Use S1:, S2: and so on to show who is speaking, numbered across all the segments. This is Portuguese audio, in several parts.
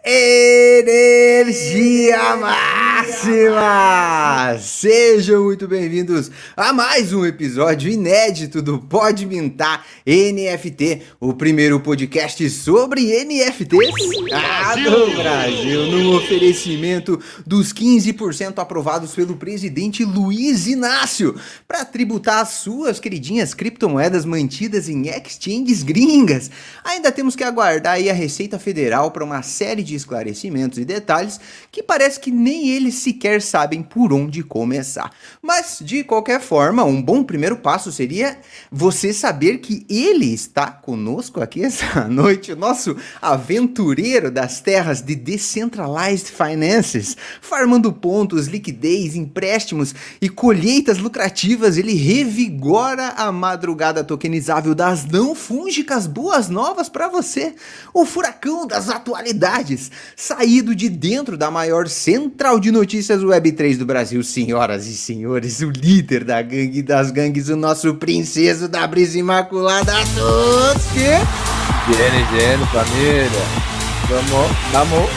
S1: Energia máxima! Sejam muito bem-vindos a mais um episódio inédito do Pode Mintar NFT, o primeiro podcast sobre NFTs do Brasil, no oferecimento dos 15% aprovados pelo presidente Luiz Inácio para tributar as suas queridinhas criptomoedas mantidas em exchanges gringas. Ainda temos que aguardar aí a Receita Federal para uma série de esclarecimentos e detalhes que parece que nem eles sequer sabem por onde começar. Mas, de qualquer forma, um bom primeiro passo seria você saber que ele está conosco aqui essa noite, o nosso aventureiro das terras de Decentralized Finances, farmando pontos, liquidez, empréstimos e colheitas lucrativas. Ele revigora a madrugada tokenizável das não fúngicas boas novas para você, o furacão das atualidades, saído de dentro da maior central de notícias Web3 do Brasil, senhoras e senhores, o líder da gangue das gangues, o nosso princeso da brisa imaculada, Toski.
S2: Gênio, família. Vamos.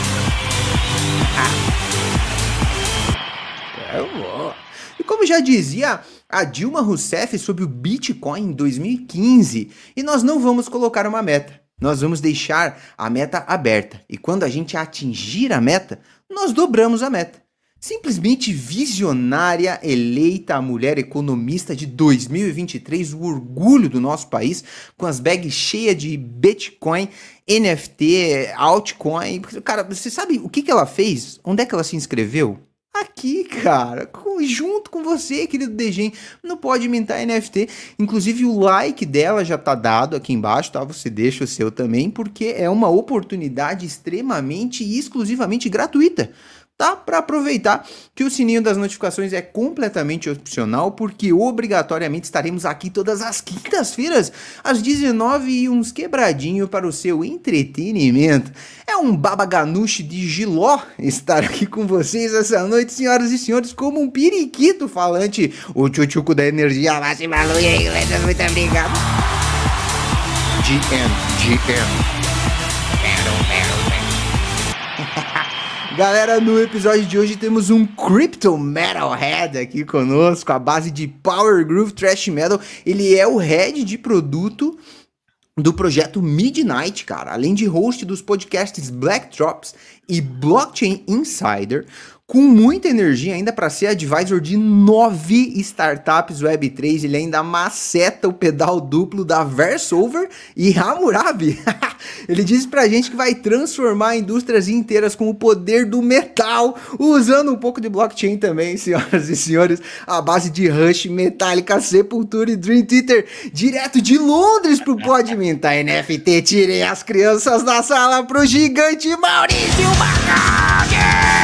S1: E como já dizia a Dilma Rousseff sobre o Bitcoin em 2015, e nós não vamos colocar uma meta. Nós vamos deixar a meta aberta. E quando a gente atingir a meta, nós dobramos a meta. Simplesmente visionária, eleita a mulher economista de 2023, o orgulho do nosso país, com as bags cheias de Bitcoin, NFT, altcoin. Cara, você sabe o que ela fez? Onde é que ela se inscreveu? Aqui, cara, junto com você, querido Degen, no Pode Mintar NFT. Inclusive o like dela já tá dado aqui embaixo, tá? Você deixa o seu também, porque é uma oportunidade extremamente e exclusivamente gratuita, tá? Para aproveitar que o sininho das notificações é completamente opcional, porque obrigatoriamente estaremos aqui todas as quintas-feiras, às 19 e uns quebradinho para o seu entretenimento. É um babaganuche de giló estar aqui com vocês essa noite, senhoras e senhores, como um periquito falante, o tchutchuco da energia máxima. E aí, galera, muito obrigado. GM. Galera, no episódio de hoje temos um Crypto Metalhead aqui conosco, à base de Power Groove Thrash Metal. Ele é o head de produto do projeto Midnight, cara, além de host dos podcasts Black Drops e Blockchain Insider, com muita energia ainda para ser advisor de 9 startups Web3. Ele ainda maceta o pedal duplo da Versover e Hammurabi. Ele disse pra gente que vai transformar indústrias inteiras com o poder do metal, usando um pouco de blockchain também, senhoras e senhores, a base de Rush, Metallica, Sepultura e Dream Theater, direto de Londres pro Pode Mintar NFT. Tirei as crianças da sala pro gigante Maurício Magalhães.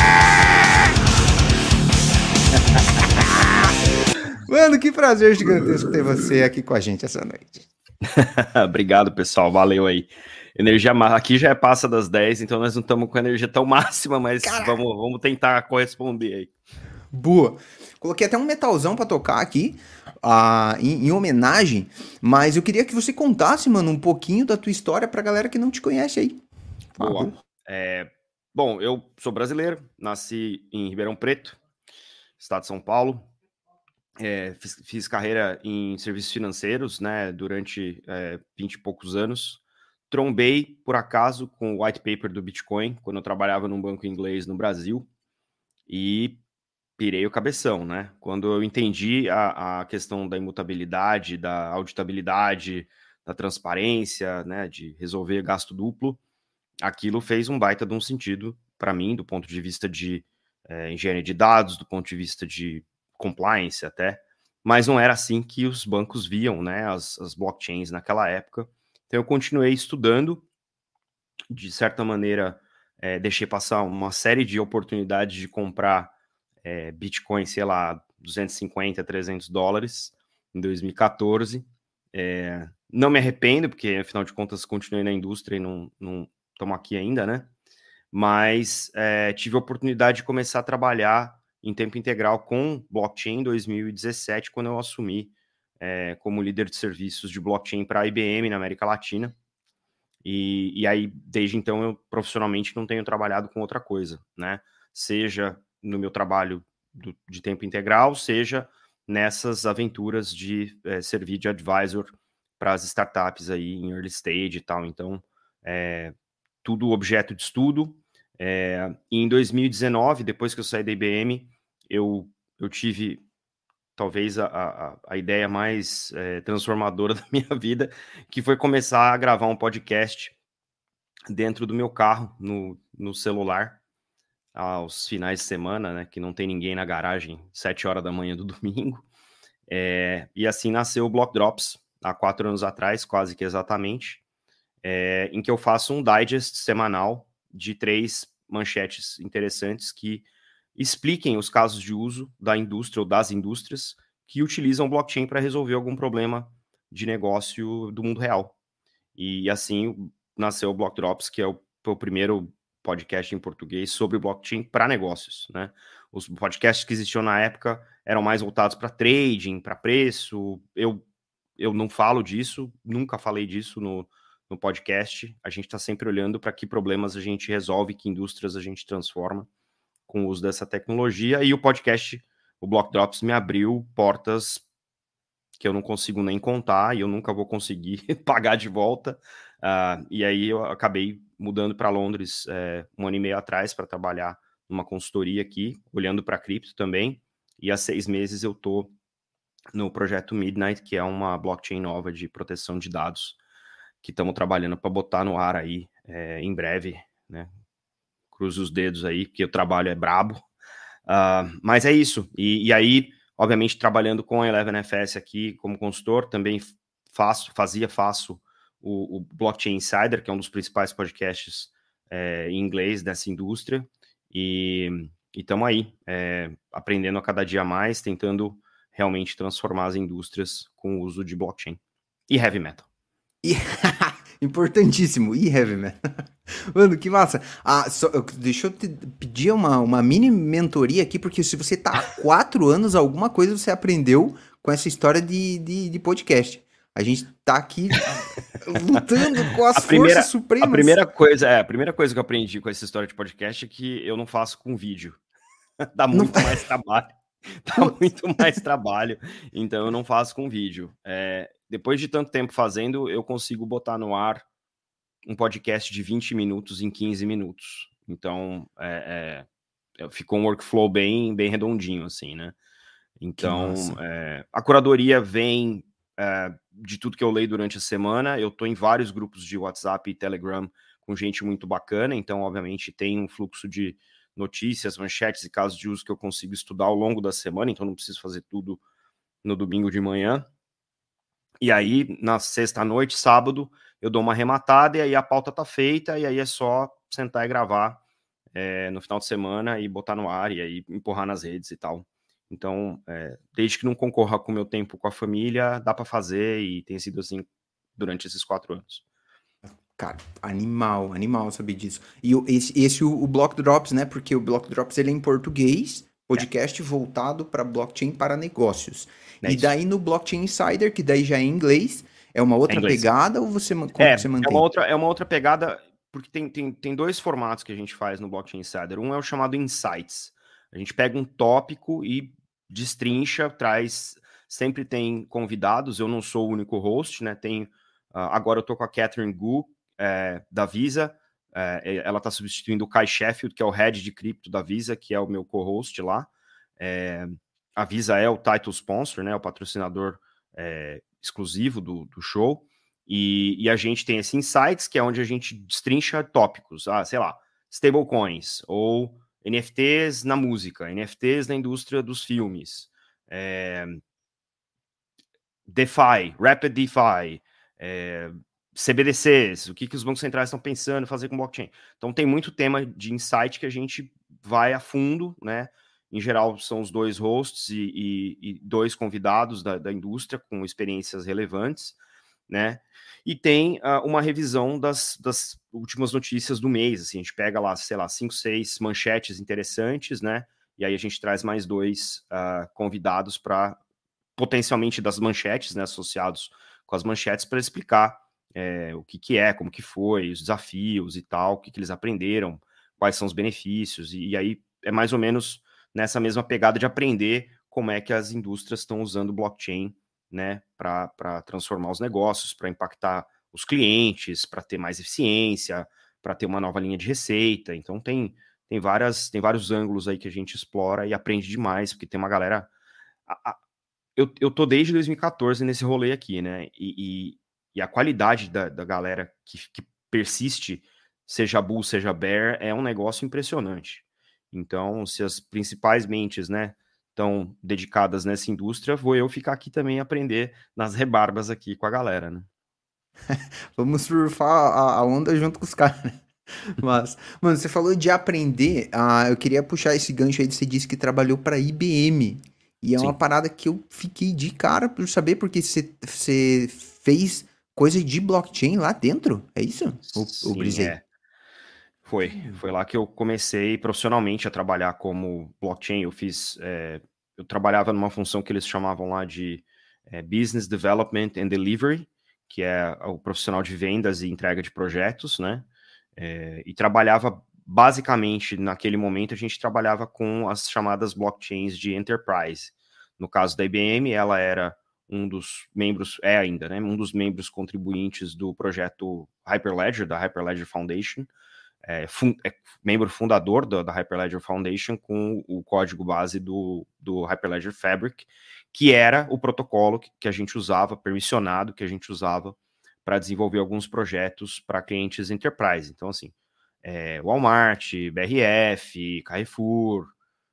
S1: Mano, que prazer gigantesco ter você aqui com a gente essa noite.
S2: Obrigado, pessoal. Valeu aí. Energia aqui já passa das 10, então nós não estamos com energia tão máxima, mas vamos tentar corresponder aí.
S1: Boa. Coloquei até um metalzão pra tocar aqui, em homenagem, mas eu queria que você contasse, mano, um pouquinho da tua história pra galera que não te conhece aí.
S2: Boa. Bom, eu sou brasileiro, nasci em Ribeirão Preto, estado de São Paulo. Fiz carreira em serviços financeiros, né, durante 20 e poucos anos. Trombei, por acaso, com o white paper do Bitcoin, quando eu trabalhava num banco inglês no Brasil, e pirei o cabeção, né? Quando eu entendi a questão da imutabilidade, da auditabilidade, da transparência, né, de resolver gasto duplo, aquilo fez um baita de um sentido para mim, do ponto de vista de engenharia de dados, do ponto de vista de compliance até, mas não era assim que os bancos viam, né, as blockchains naquela época. Então eu continuei estudando, de certa maneira deixei passar uma série de oportunidades de comprar Bitcoin, sei lá, 250, 300 dólares em 2014. Não me arrependo, porque afinal de contas continuei na indústria e não estamos aqui ainda, né? Mas tive a oportunidade de começar a trabalhar em tempo integral com blockchain em 2017, quando eu assumi como líder de serviços de blockchain para a IBM na América Latina. E aí, desde então, eu profissionalmente não tenho trabalhado com outra coisa, né? Seja no meu trabalho de tempo integral, seja nessas aventuras de servir de advisor para as startups aí em early stage e tal. Então, tudo objeto de estudo. E em 2019, depois que eu saí da IBM, eu tive talvez a ideia mais transformadora da minha vida, que foi começar a gravar um podcast dentro do meu carro, no celular, aos finais de semana, né, que não tem ninguém na garagem, 7 horas da manhã do domingo. E assim nasceu o Block Drops, há 4 anos atrás, quase que exatamente, em que eu faço um digest semanal de 3 manchetes interessantes que expliquem os casos de uso da indústria ou das indústrias que utilizam blockchain para resolver algum problema de negócio do mundo real. E assim nasceu o Block Drops, que é o primeiro podcast em português sobre blockchain para negócios, né? Os podcasts que existiam na época eram mais voltados para trading, para preço. Eu não falo disso, nunca falei disso no podcast. A gente está sempre olhando para que problemas a gente resolve, que indústrias a gente transforma com o uso dessa tecnologia. E o podcast, o Block Drops, me abriu portas que eu não consigo nem contar e eu nunca vou conseguir pagar de volta. E aí eu acabei mudando para Londres 1 ano e meio atrás para trabalhar numa consultoria aqui, olhando para cripto também. E há 6 meses eu estou no projeto Midnight, que é uma blockchain nova de proteção de dados, que estamos trabalhando para botar no ar aí em breve, né? Cruze os dedos aí, porque o trabalho é brabo. Mas é isso. E aí, obviamente, trabalhando com a 11FS aqui como consultor, também faço o Blockchain Insider, que é um dos principais podcasts em inglês dessa indústria. E estamos aí, aprendendo a cada dia mais, tentando realmente transformar as indústrias com o uso de blockchain. E heavy metal.
S1: Importantíssimo. E heavy metal. Mano, que massa. Deixa eu te pedir uma mini mentoria aqui, porque se você tá há 4 anos, alguma coisa você aprendeu com essa história de podcast. A gente tá aqui lutando com as forças supremas.
S2: A primeira coisa que eu aprendi com essa história de podcast é que eu não faço com vídeo. Dá muito mais trabalho. Dá muito mais trabalho. Então eu não faço com vídeo. Depois de tanto tempo fazendo, eu consigo botar no ar um podcast de 20 minutos em 15 minutos. Então, ficou um workflow bem redondinho, assim, né? Então, a curadoria vem de tudo que eu leio durante a semana. Eu tô em vários grupos de WhatsApp e Telegram com gente muito bacana, então, obviamente, tem um fluxo de notícias, manchetes e casos de uso que eu consigo estudar ao longo da semana, então não preciso fazer tudo no domingo de manhã. E aí, na sexta-noite, sábado, eu dou uma arrematada e aí a pauta tá feita, e aí é só sentar e gravar no final de semana e botar no ar e aí empurrar nas redes e tal. Então, desde que não concorra com o meu tempo com a família, dá para fazer e tem sido assim durante esses 4 anos.
S1: Cara, animal saber disso. E o Block Drops, né? Porque o Block Drops ele é em português, podcast voltado para blockchain para negócios. E daí no Blockchain Insider, que daí já é em inglês, é uma outra pegada ou você você mantém?
S2: É uma outra pegada, porque tem 2 formatos que a gente faz no Blockchain Insider. Um é o chamado Insights. A gente pega um tópico e destrincha, sempre tem convidados, eu não sou o único host, né? Agora eu tô com a Catherine Gu, da Visa, ela está substituindo o Kai Sheffield, que é o head de cripto da Visa, que é o meu co-host lá. A Visa é o title sponsor, né, o patrocinador exclusivo do show, e a gente tem esse Insights, que é onde a gente destrincha tópicos, sei lá, stablecoins, ou NFTs na música, NFTs na indústria dos filmes, DeFi, Rapid DeFi, CBDCs, o que os bancos centrais estão pensando em fazer com blockchain. Então tem muito tema de insight que a gente vai a fundo, né? Em geral são os 2 hosts e 2 convidados da indústria com experiências relevantes, né? E tem uma revisão das últimas notícias do mês, assim, a gente pega lá, sei lá, 5, 6 manchetes interessantes, né? E aí a gente traz mais 2 convidados para potencialmente das manchetes, né, associados com as manchetes, para explicar o que é, como que foi, os desafios e tal, o que eles aprenderam, quais são os benefícios, e aí é mais ou menos nessa mesma pegada de aprender como é que as indústrias estão usando blockchain, né, para transformar os negócios, para impactar os clientes, para ter mais eficiência, para ter uma nova linha de receita. Então tem vários ângulos aí que a gente explora e aprende demais, porque tem uma galera... Eu tô desde 2014 nesse rolê aqui, né, e a qualidade da galera que persiste, seja bull, seja bear, é um negócio impressionante. Então, se as principais mentes, né, estão dedicadas nessa indústria, vou eu ficar aqui também aprender nas rebarbas aqui com a galera, né?
S1: Vamos surfar a onda junto com os caras, né? Mas, mano, você falou de aprender. Eu queria puxar esse gancho aí. Você disse que trabalhou para IBM. E é uma
S2: Sim.
S1: parada que eu fiquei de cara por saber, porque você fez coisa de blockchain lá dentro. É isso? O
S2: Sim,
S1: brisei.
S2: Foi lá que eu comecei profissionalmente a trabalhar como blockchain. Eu trabalhava numa função que eles chamavam lá de Business Development and Delivery, que é o profissional de vendas e entrega de projetos, né? E trabalhava basicamente, naquele momento, a gente trabalhava com as chamadas blockchains de enterprise. No caso da IBM, ela era um dos membros, ainda, né? Um dos membros contribuintes do projeto Hyperledger, da Hyperledger Foundation, membro fundador da Hyperledger Foundation, com o código base do Hyperledger Fabric, que era o protocolo que a gente usava, permissionado, que a gente usava para desenvolver alguns projetos para clientes enterprise. Então, assim, Walmart, BRF, Carrefour,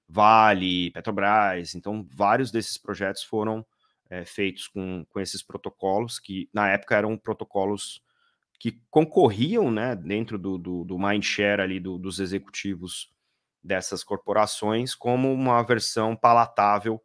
S2: Vale, Petrobras. Então, vários desses projetos foram feitos com esses protocolos, que na época eram protocolos que concorriam, né, dentro do mindshare ali dos executivos dessas corporações como uma versão palatável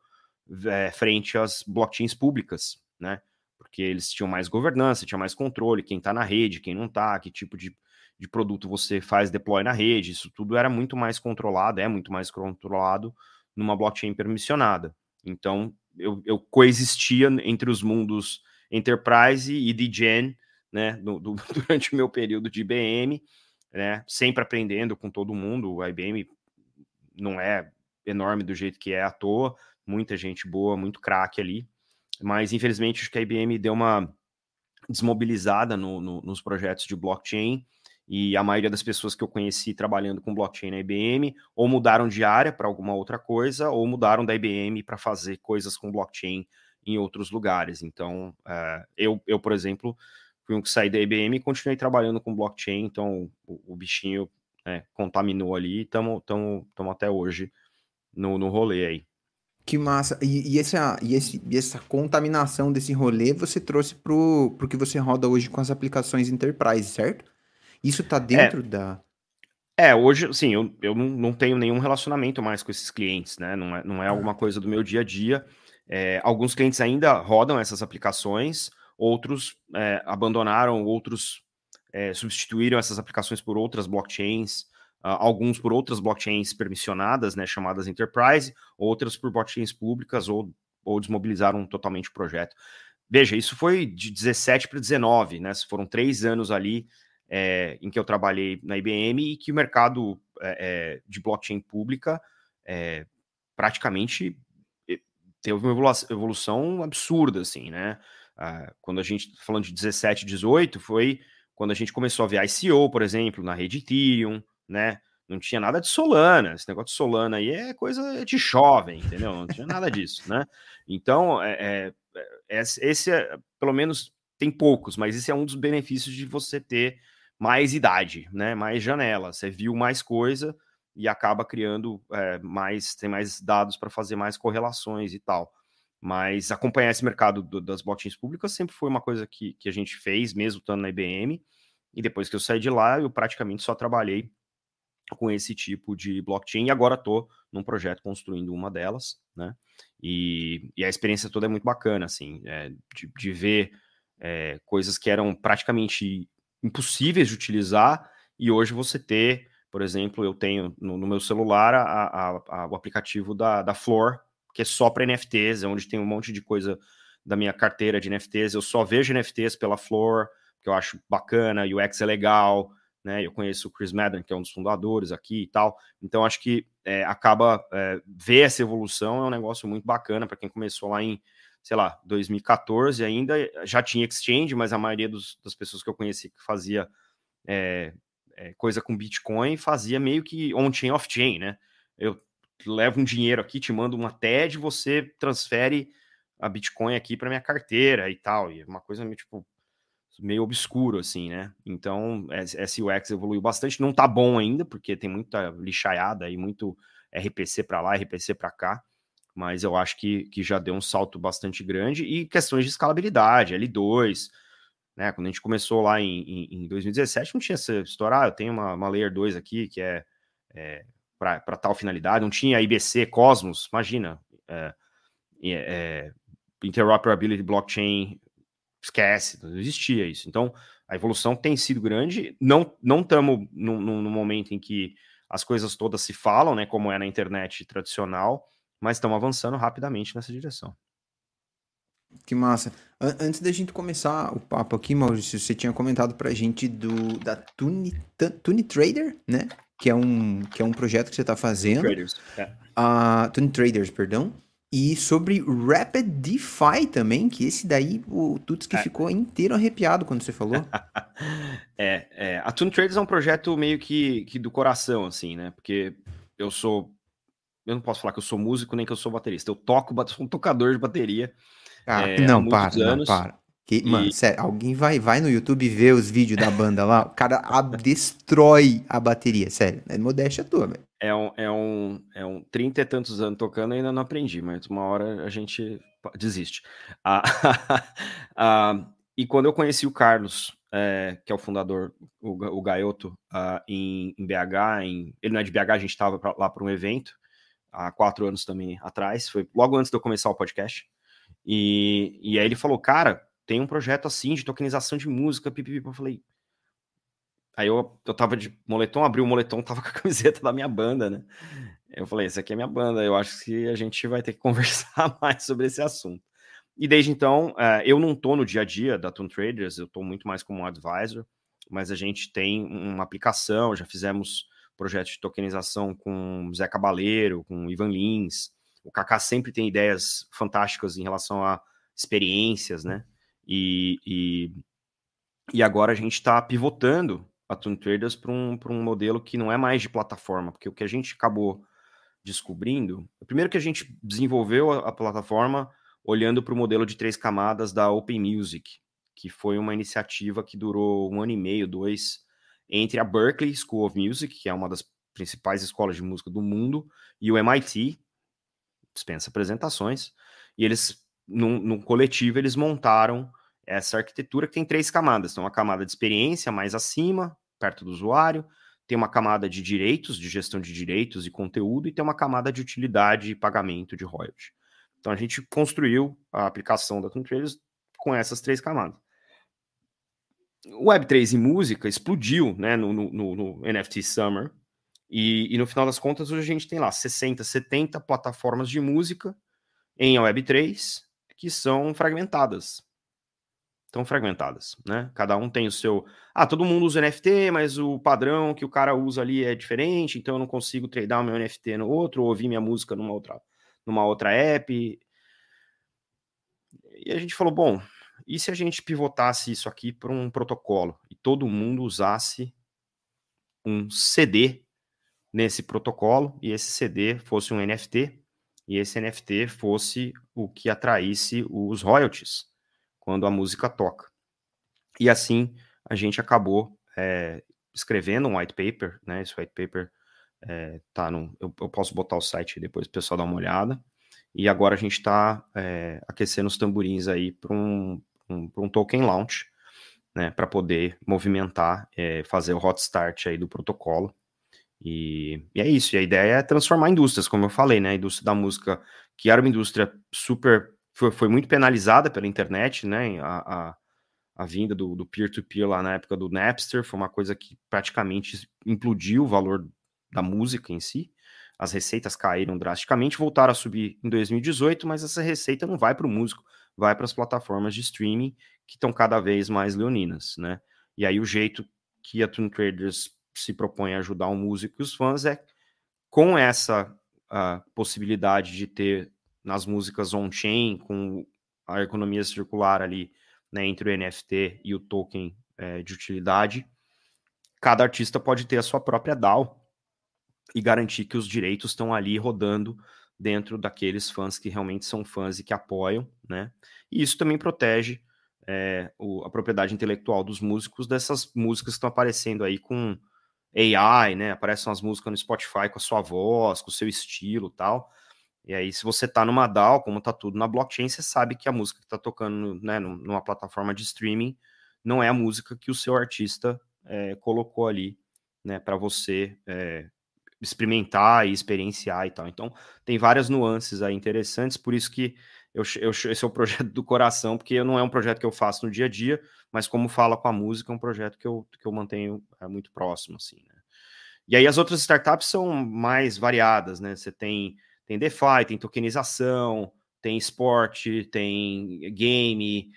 S2: frente às blockchains públicas, né? Porque eles tinham mais governança, tinha mais controle, quem está na rede, quem não está, que tipo de produto você faz deploy na rede, isso tudo era muito mais controlado, é muito mais controlado numa blockchain permissionada. Então, eu coexistia entre os mundos enterprise e de gen, né, durante o meu período de IBM, né, sempre aprendendo com todo mundo. A IBM não é enorme do jeito que é à toa, muita gente boa, muito craque ali, mas infelizmente acho que a IBM deu uma desmobilizada nos projetos de blockchain, e a maioria das pessoas que eu conheci trabalhando com blockchain na IBM ou mudaram de área para alguma outra coisa, ou mudaram da IBM para fazer coisas com blockchain em outros lugares. Então, eu, por exemplo, fui um que saí da IBM e continuei trabalhando com blockchain, então o bichinho contaminou ali e estamos até hoje no rolê aí.
S1: Que massa. E essa contaminação desse rolê você trouxe pro que você roda hoje com as aplicações Enterprise, certo? Isso tá dentro da...
S2: Hoje, sim, eu não tenho nenhum relacionamento mais com esses clientes, né? Não é alguma coisa do meu dia a dia. Alguns clientes ainda rodam essas aplicações, outros abandonaram, outros substituíram essas aplicações por outras blockchains, alguns por outras blockchains permissionadas, né, chamadas Enterprise, outras por blockchains públicas, ou desmobilizaram totalmente o projeto. Veja, isso foi de 17 para 19, né? Foram 3 anos ali em que eu trabalhei na IBM, e que o mercado de blockchain pública praticamente teve uma evolução absurda, assim, né? Quando a gente, falando de 17, 18, foi quando a gente começou a ver ICO, por exemplo, na rede Ethereum, né? Não tinha nada de Solana. Esse negócio de Solana aí é coisa de jovem, entendeu? Não tinha nada disso, né? Então, esse pelo menos tem poucos, mas esse é um dos benefícios de você ter mais idade, né? Mais janela. Você viu mais coisa e acaba criando tem mais dados para fazer mais correlações e tal. Mas acompanhar esse mercado das blockchains públicas sempre foi uma coisa que a gente fez, mesmo estando na IBM, e depois que eu saí de lá, eu praticamente só trabalhei com esse tipo de blockchain, e agora estou num projeto construindo uma delas, né? E a experiência toda é muito bacana, assim, de ver coisas que eram praticamente impossíveis de utilizar, e hoje você ter, por exemplo, eu tenho no meu celular o aplicativo da Floor, que é só para NFTs, onde tem um monte de coisa da minha carteira de NFTs, eu só vejo NFTs pela Floor, porque que eu acho bacana, o UX é legal, né? Eu conheço o Chris Madden, que é um dos fundadores aqui e tal. Então, acho que ver essa evolução é um negócio muito bacana para quem começou lá em, sei lá, 2014 ainda. Já tinha Exchange, mas a maioria das pessoas que eu conheci que fazia coisa com Bitcoin fazia meio que on-chain, off-chain, né? Eu levo um dinheiro aqui, te mando uma TED, você transfere a Bitcoin aqui para minha carteira e tal. E é uma coisa meio, tipo, meio obscuro, assim, né? Então, esse UX evoluiu bastante. Não tá bom ainda, porque tem muita lixaiada e muito RPC para lá, RPC para cá. Mas eu acho que já deu um salto bastante grande. E questões de escalabilidade, L2, né? Quando a gente começou lá em 2017, não tinha essa história, eu tenho uma Layer 2 aqui, que é para tal finalidade. Não tinha IBC, Cosmos, imagina. Interoperability Blockchain, esquece, não existia isso. Então, a evolução tem sido grande. Não estamos no momento em que as coisas todas se falam, né, como é na internet tradicional, mas estamos avançando rapidamente nessa direção.
S1: Que massa. Antes da gente começar o papo aqui, Maurício, você tinha comentado pra gente da Tune Trader, né? Que é um projeto que você tá fazendo.
S2: Traders.
S1: Tune Traders, perdão. E sobre Rapid DeFi também, que esse daí, o Tuts que ficou inteiro arrepiado quando você falou.
S2: A Tune Traders é um projeto meio que do coração, assim, né? Porque eu não posso falar que eu sou músico nem que eu sou baterista. Eu sou um tocador de bateria.
S1: Cara,
S2: Há muitos anos.
S1: Mano, sério, alguém vai no YouTube ver os vídeos da banda lá, o cara destrói a bateria, sério. É modéstia tua, velho.
S2: É um 30 e tantos anos tocando, ainda não aprendi, mas uma hora a gente desiste. E quando eu conheci o Carlos, que é o fundador, o Gaioto, em BH, ele não é de BH, a gente estava lá para um evento, há 4 anos também atrás, foi logo antes de eu começar o podcast, e aí ele falou, cara, tem um projeto assim, de tokenização de música, pipipi. Eu falei... Aí eu tava de moletom, abri o moletom, tava com a camiseta da minha banda, né? Eu falei, essa aqui é minha banda, eu acho que a gente vai ter que conversar mais sobre esse assunto. E desde então, eu não tô no dia a dia da Tune Traders, eu tô muito mais como um advisor, mas a gente tem uma aplicação, já fizemos projetos de tokenização com Zé Cabaleiro, com Ivan Lins. O Kaká sempre tem ideias fantásticas em relação a experiências, né? E agora a gente está pivotando a Tune Traders para um modelo que não é mais de plataforma, porque o que a gente acabou descobrindo, primeiro que a gente desenvolveu a plataforma olhando para o modelo de 3 camadas da Open Music, que foi uma iniciativa que durou 1 ano e meio, 2, entre a Berklee School of Music, que é uma das principais escolas de música do mundo, e o MIT, dispensa apresentações, e eles, num coletivo, eles montaram essa arquitetura que tem 3 camadas. Então, uma camada de experiência mais acima, perto do usuário, tem uma camada de direitos, de gestão de direitos e conteúdo, e tem uma camada de utilidade e pagamento de royalty. Então, a gente construiu a aplicação da Tune Traders com essas 3 camadas. O Web3 e música explodiu, né, no NFT Summer, e no final das contas, hoje a gente tem lá 60, 70 plataformas de música em Web3 que são fragmentadas. Estão fragmentadas, né? Cada um tem o seu... todo mundo usa NFT, mas o padrão que o cara usa ali é diferente, então eu não consigo tradear o meu NFT no outro, ou ouvir minha música numa outra app. E a gente falou, bom, e se a gente pivotasse isso aqui para um protocolo e todo mundo usasse um CD nesse protocolo, e esse CD fosse um NFT, e esse NFT fosse o que atraísse os royalties quando a música toca. E assim a gente acabou escrevendo um white paper, né? Esse white paper tá eu posso botar o site depois para o pessoal dar uma olhada. E agora a gente está aquecendo os tamborins aí para um token launch, né? Para poder movimentar, fazer o hot start aí do protocolo. E é isso. E a ideia é transformar indústrias, como eu falei, né? A indústria da música, que era uma indústria foi muito penalizada pela internet, né? A vinda do peer-to-peer lá na época do Napster foi uma coisa que praticamente implodiu o valor da música em si. As receitas caíram drasticamente, voltaram a subir em 2018, mas essa receita não vai para o músico, vai para as plataformas de streaming que estão cada vez mais leoninas, né? E aí o jeito que a Toon Traders se propõe a ajudar o músico e os fãs é com essa possibilidade de ter nas músicas on-chain, com a economia circular ali, né, entre o NFT e o token de utilidade, cada artista pode ter a sua própria DAO e garantir que os direitos estão ali rodando dentro daqueles fãs que realmente são fãs e que apoiam, né? E isso também protege a propriedade intelectual dos músicos dessas músicas que estão aparecendo aí com AI, né? Aparecem as músicas no Spotify com a sua voz, com o seu estilo e tal. E aí, se você tá numa DAO, como tá tudo na blockchain, você sabe que a música que tá tocando, né, numa plataforma de streaming não é a música que o seu artista colocou ali, né, para você experimentar e experienciar e tal. Então, tem várias nuances aí interessantes, por isso que esse é o projeto do coração, porque não é um projeto que eu faço no dia a dia, mas como fala com a música, é um projeto que eu mantenho muito próximo, assim, né? E aí as outras startups são mais variadas, né? Você tem DeFi, tem tokenização, tem esporte, tem game,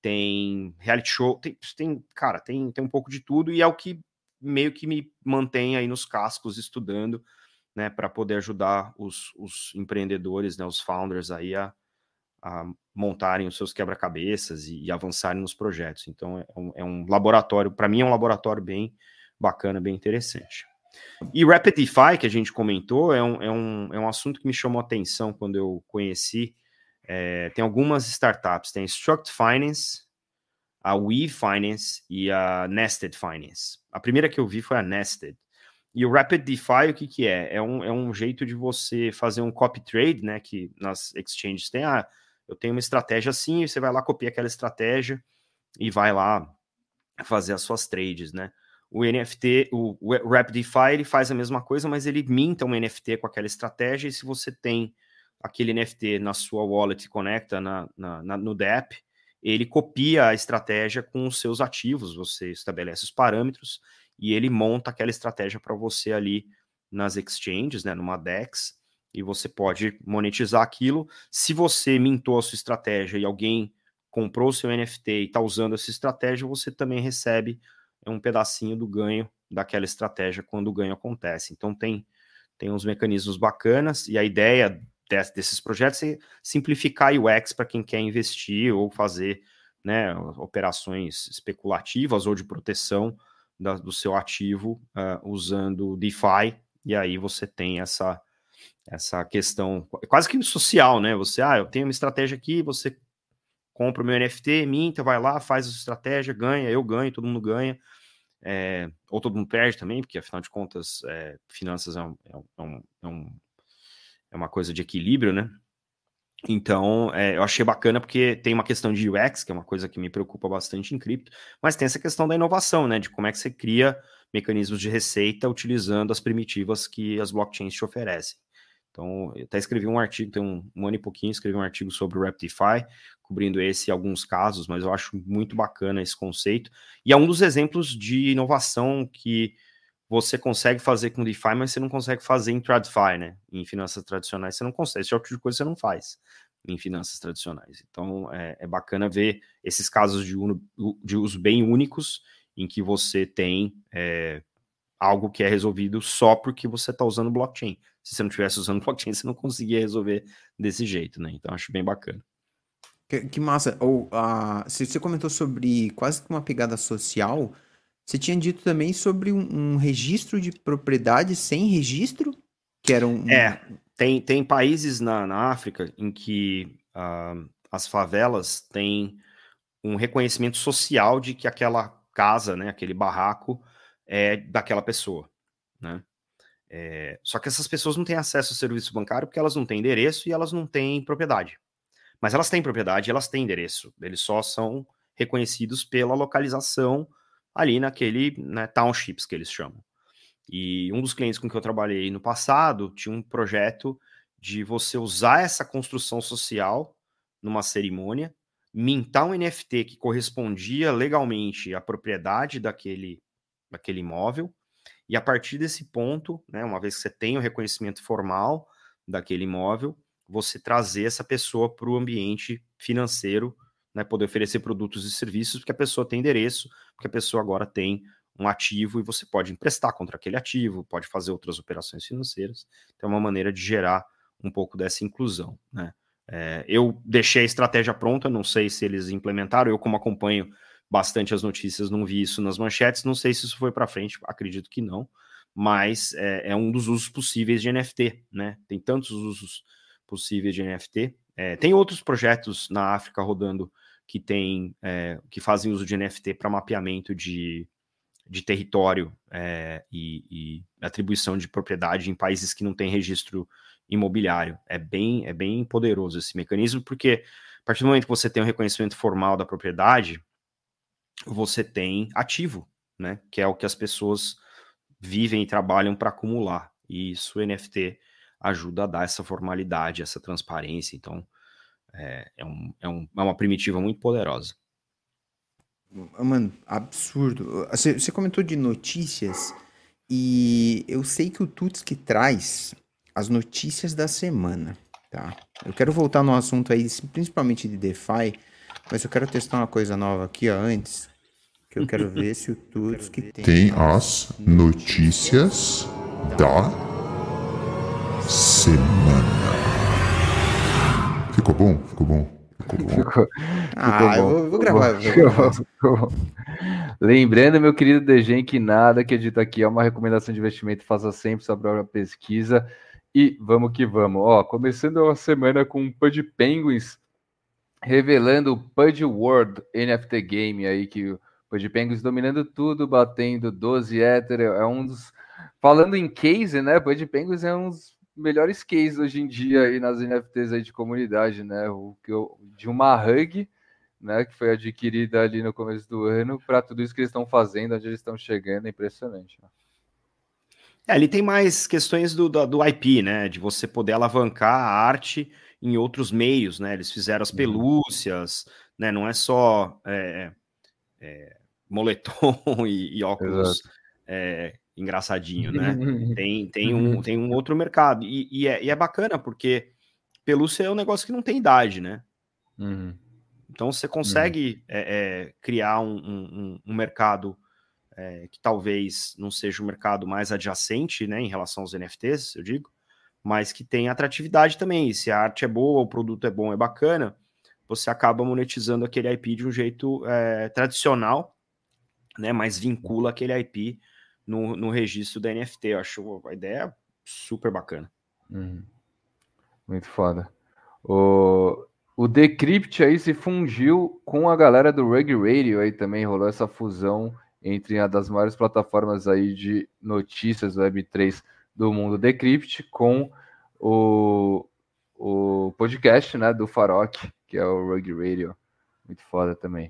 S2: tem reality show, cara, tem um pouco de tudo, e é o que meio que me mantém aí nos cascos estudando, né, para poder ajudar os empreendedores, né, os founders aí a montarem os seus quebra-cabeças e avançarem nos projetos. Então é um laboratório, para mim é um laboratório bem bacana, bem interessante. E RapidDeFi, que a gente comentou, é um assunto que me chamou a atenção quando eu conheci. Tem algumas startups, tem a Struct Finance, a Weave Finance e a Nested Finance. A primeira que eu vi foi a Nested. E o RapidDeFi, o que é? É um jeito de você fazer um copy trade, né? Que nas exchanges tem, eu tenho uma estratégia assim, e você vai lá, copia aquela estratégia e vai lá fazer as suas trades, né? O NFT, o RapidDeFi, ele faz a mesma coisa, mas ele minta um NFT com aquela estratégia, e se você tem aquele NFT na sua wallet, conecta no DApp, ele copia a estratégia com os seus ativos, você estabelece os parâmetros, e ele monta aquela estratégia para você ali nas exchanges, né, numa DEX, e você pode monetizar aquilo. Se você mintou a sua estratégia e alguém comprou o seu NFT e está usando essa estratégia, você também recebe um pedacinho do ganho daquela estratégia quando o ganho acontece. Então tem uns mecanismos bacanas, e a ideia desses projetos é simplificar o UX para quem quer investir ou fazer, né, operações especulativas ou de proteção do seu ativo usando DeFi, e aí você tem essa questão quase que social, né? Você, eu tenho uma estratégia aqui, você compra o meu NFT, minta, vai lá, faz a sua estratégia, ganha, eu ganho, todo mundo ganha, ou todo mundo perde também, porque afinal de contas, finanças é uma coisa de equilíbrio, né? Então, eu achei bacana porque tem uma questão de UX, que é uma coisa que me preocupa bastante em cripto, mas tem essa questão da inovação, né? De como é que você cria mecanismos de receita utilizando as primitivas que as blockchains te oferecem. Então, eu até escrevi um artigo, tem um ano e pouquinho, escrevi um artigo sobre o RapidDeFi, cobrindo esse e alguns casos, mas eu acho muito bacana esse conceito. E é um dos exemplos de inovação que você consegue fazer com DeFi, mas você não consegue fazer em TradFi, né? Em finanças tradicionais você não consegue. Esse tipo de coisa você não faz em finanças tradicionais. Então, é bacana ver esses casos de uso bem únicos, em que você tem algo que é resolvido só porque você está usando blockchain. Se você não estivesse usando blockchain, você não conseguia resolver desse jeito, né? Então, acho bem bacana.
S1: Que massa. Você comentou sobre quase que uma pegada social. Você tinha dito também sobre um registro de propriedade sem registro? Que era
S2: tem países na África em que as favelas têm um reconhecimento social de que aquela casa, né, aquele barraco é daquela pessoa, né? Só que essas pessoas não têm acesso ao serviço bancário porque elas não têm endereço e elas não têm propriedade. Mas elas têm propriedade, elas têm endereço. Eles só são reconhecidos pela localização ali naquele, né, townships que eles chamam. E um dos clientes com que eu trabalhei no passado tinha um projeto de você usar essa construção social numa cerimônia, mintar um NFT que correspondia legalmente à propriedade daquele imóvel, e a partir desse ponto, né, uma vez que você tem o reconhecimento formal daquele imóvel, você trazer essa pessoa para o ambiente financeiro, né, poder oferecer produtos e serviços, porque a pessoa tem endereço, porque a pessoa agora tem um ativo e você pode emprestar contra aquele ativo, pode fazer outras operações financeiras. Então é uma maneira de gerar um pouco dessa inclusão, né? Eu deixei a estratégia pronta, não sei se eles implementaram, eu como acompanho bastante as notícias, não vi isso nas manchetes, não sei se isso foi para frente, acredito que não, mas é um dos usos possíveis de NFT, né? Tem tantos usos possíveis de NFT. Tem outros projetos na África rodando que fazem uso de NFT para mapeamento de território e atribuição de propriedade em países que não têm registro imobiliário. É bem poderoso esse mecanismo, porque a partir do momento que você tem um reconhecimento formal da propriedade, você tem ativo, né? Que é o que as pessoas vivem e trabalham para acumular. E isso o NFT ajuda a dar essa formalidade, essa transparência. Então, é uma primitiva muito poderosa.
S1: Mano, absurdo. Você comentou de notícias e eu sei que o Tuts que traz as notícias da semana, tá? Eu quero voltar no assunto aí, principalmente de DeFi, mas eu quero testar uma coisa nova aqui, ó, antes, que eu quero ver se o Tuts que
S3: Tem as notícias da semana. Ficou bom? Ficou bom?
S1: Eu vou gravar.
S4: Lembrando, meu querido Degen, que nada que dito aqui é uma recomendação de investimento, faça sempre sua própria pesquisa e vamos que vamos. Ó, começando a semana com o Pud Penguins revelando o Pud World NFT Game aí, que o Pud Penguins dominando tudo, batendo 12 Ether, é um dos... Falando em case, né, Pud Penguins é um dos melhores cases hoje em dia aí nas NFTs aí de comunidade, né, de uma Hug, né, que foi adquirida ali no começo do ano, para tudo isso que eles estão fazendo, onde eles estão chegando, é impressionante. Né?
S2: Ele tem mais questões do IP, né, de você poder alavancar a arte em outros meios, né, eles fizeram as pelúcias, né, não é só moletom e óculos engraçadinho, né, tem um outro mercado, e é bacana, porque pelúcia é um negócio que não tem idade, né, então você consegue criar um mercado que talvez não seja o mercado mais adjacente, né, em relação aos NFTs, eu digo, mas que tem atratividade também. E se a arte é boa, o produto é bom, é bacana, você acaba monetizando aquele IP de um jeito tradicional, né, mas vincula aquele IP no registro da NFT. Eu acho a ideia super bacana.
S4: Muito foda. O Decrypt aí se fundiu com a galera do Rug Radio aí também, rolou essa fusão entre uma das maiores plataformas aí de notícias Web3 do mundo, Decrypt, com o podcast, né, do Farok, que é o Rug Radio. Muito foda também.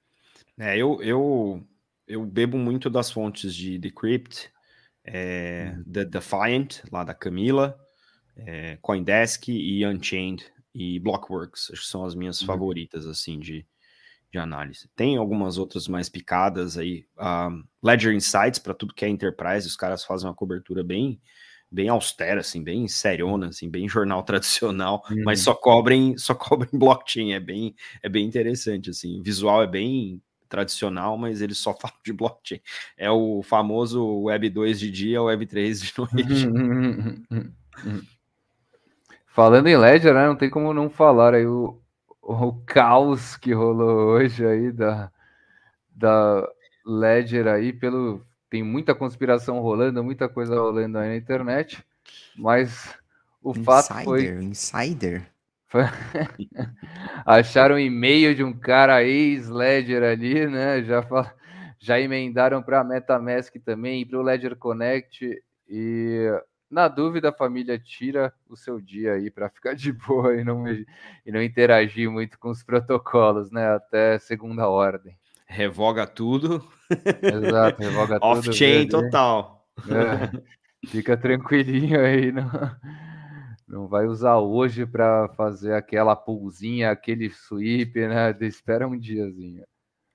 S2: Eu bebo muito das fontes de Decrypt, The Defiant, lá da Camila, CoinDesk e Unchained e Blockworks, acho que são as minhas favoritas, assim, de análise. Tem algumas outras mais picadas aí, Ledger Insights, para tudo que é enterprise, os caras fazem uma cobertura bem austera, assim, bem seriona, assim, bem jornal tradicional, mas só cobrem blockchain, é bem interessante, assim, o visual é bem tradicional, mas eles só falam de blockchain. É o famoso Web 2 de dia, Web 3 de noite.
S4: Falando em Ledger, né, não tem como não falar aí o caos que rolou hoje aí da Ledger aí, tem muita conspiração rolando, muita coisa rolando aí na internet, mas o fato foi...
S1: Insider?
S4: Acharam um e-mail de um cara ex-Ledger ali, né, já emendaram para MetaMask também, para o Ledger Connect, e na dúvida a família tira o seu dia aí para ficar de boa e não interagir muito com os protocolos, né, até segunda ordem.
S2: Revoga tudo.
S4: Exato, revoga tudo.
S2: Off-chain total.
S4: Fica tranquilinho aí, não vai usar hoje para fazer aquela pulzinha, aquele sweep, né? Espera um diazinho.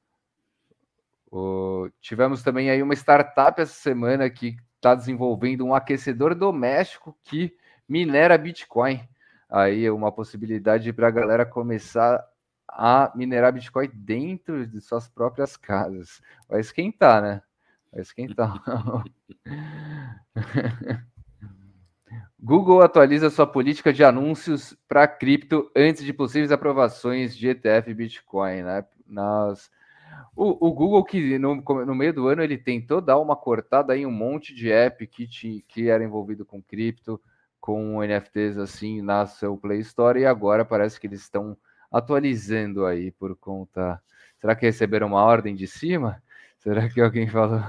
S4: Tivemos também aí uma startup essa semana que está desenvolvendo um aquecedor doméstico que minera Bitcoin. aí uma possibilidade para a galera começar a minerar Bitcoin dentro de suas próprias casas. Vai esquentar, né? Vai esquentar. Google atualiza sua política de anúncios para cripto antes de possíveis aprovações de ETF Bitcoin, né? O Google, que no meio do ano ele tentou dar uma cortada em um monte de app que era envolvido com cripto, com NFTs assim na seu Play Store, e agora parece que eles estão atualizando aí por conta... Será que receberam uma ordem de cima? Será que alguém falou?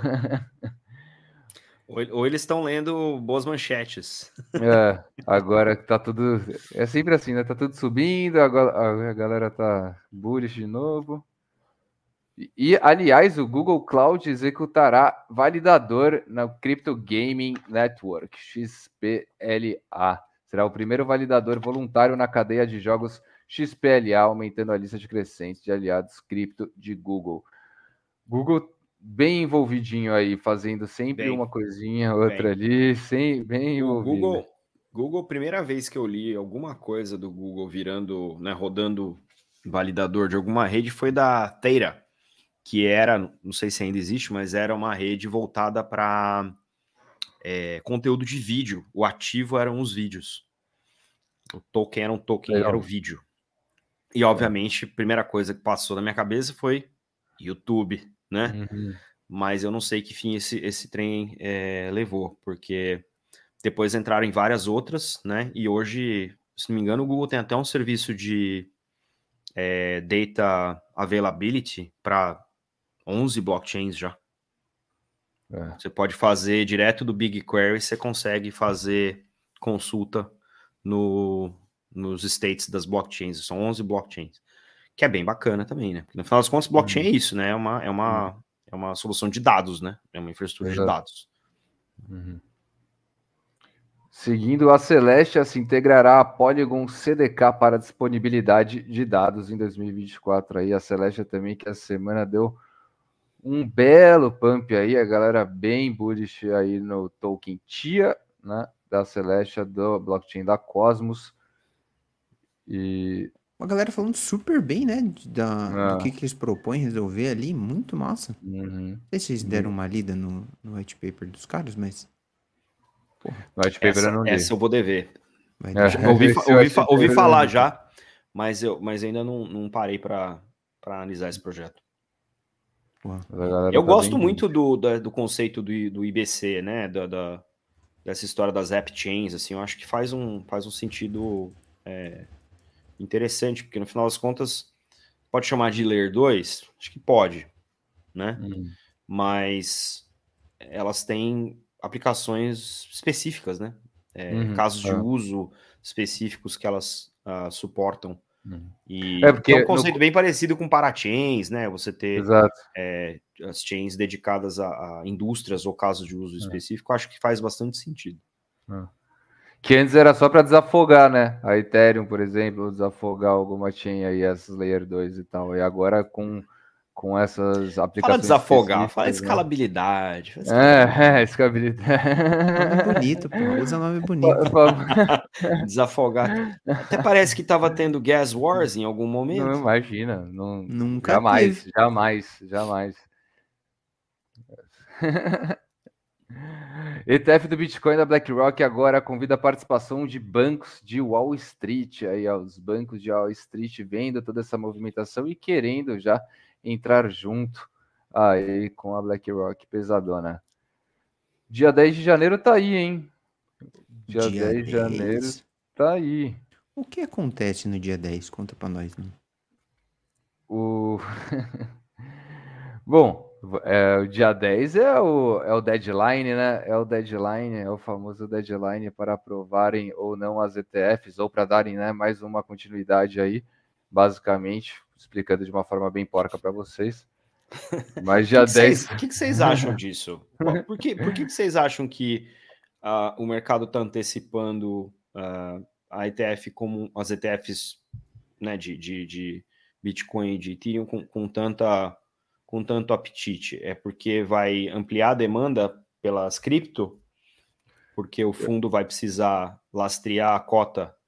S2: Ou eles estão lendo boas manchetes.
S4: Agora tá tudo... É sempre assim, né? Tá tudo subindo, agora a galera tá bullish de novo. E, aliás, o Google Cloud executará validador na Crypto Gaming Network, XPLA. Será o primeiro validador voluntário na cadeia de jogos XPLA, aumentando a lista de crescente de aliados cripto de Google. Google bem envolvidinho aí, fazendo sempre uma coisinha, outra ali, bem envolvido.
S2: Google, primeira vez que eu li alguma coisa do Google virando, né, rodando validador de alguma rede foi da Teira, que era, não sei se ainda existe, mas era uma rede voltada para conteúdo de vídeo. O ativo eram os vídeos. O token era um token, era o vídeo. E, obviamente, a primeira coisa que passou na minha cabeça foi YouTube, né?
S4: Uhum.
S2: Mas eu não sei que fim esse trem levou, porque depois entraram em várias outras, né? E hoje, se não me engano, o Google tem até um serviço de data availability para 11 blockchains já. Você pode fazer direto do BigQuery, você consegue fazer consulta nos states das blockchains. São 11 blockchains. Que é bem bacana também, né? Porque no final das contas, blockchain é isso, né? É uma solução de dados, né? É uma infraestrutura de dados.
S4: Uhum. Seguindo, a Celestia se integrará a Polygon CDK para disponibilidade de dados em 2024. Aí a Celestia também, que a semana deu um belo pump aí, a galera bem bullish aí no token TIA, né, da Celestia, do blockchain da Cosmos. E
S1: a galera falando super bem, né, do que eles propõem resolver ali, muito massa.
S4: Uhum.
S1: Não sei se vocês deram uma lida no white paper dos caras, mas...
S4: No white paper eu não li.
S2: Essa eu vou dever.
S1: Eu
S2: ouvi falar já, mas ainda não parei para analisar esse projeto. Eu gosto muito do conceito do IBC, né? Dessa história das app chains, assim, eu acho que faz um sentido interessante, porque no final das contas, pode chamar de Layer 2? Acho que pode, né? Mas elas têm aplicações específicas, né? Casos de uso específicos que elas suportam. E
S4: porque
S2: é um conceito bem parecido com parachains, né? Você ter as chains dedicadas a indústrias ou casos de uso específico, acho que faz bastante sentido.
S4: Que antes era só para desafogar, né? A Ethereum, por exemplo, desafogar alguma chain aí, essas Layer 2 e tal. E agora com essas aplicações...
S2: Fala desafogar, fala escalabilidade.
S4: Escalabilidade.
S1: Nome bonito, pô. Usa nome bonito.
S2: Desafogar. Até parece que estava tendo Gas Wars em algum momento.
S4: Não, imagina.
S1: Nunca
S4: jamais,
S1: teve.
S4: jamais. ETF do Bitcoin da BlackRock agora convida a participação de bancos de Wall Street. Aí, os bancos de Wall Street vendo toda essa movimentação e querendo já entrar junto aí com a BlackRock pesadona. Dia 10 de janeiro tá aí, hein? Dia 10 de janeiro tá aí.
S1: O que acontece no dia 10? Conta pra nós, né?
S4: Bom, o dia 10 é o deadline, né? É o deadline, é o famoso deadline para aprovarem ou não as ETFs, ou para darem, né, mais uma continuidade aí, basicamente, explicando de uma forma bem porca para vocês. Mas dia 10...
S2: O que vocês acham disso? Por que vocês acham que o mercado está antecipando a ETF como as ETFs, né, de Bitcoin e de Ethereum com tanto apetite? É porque vai ampliar a demanda pelas cripto? Porque o fundo vai precisar lastrear a cota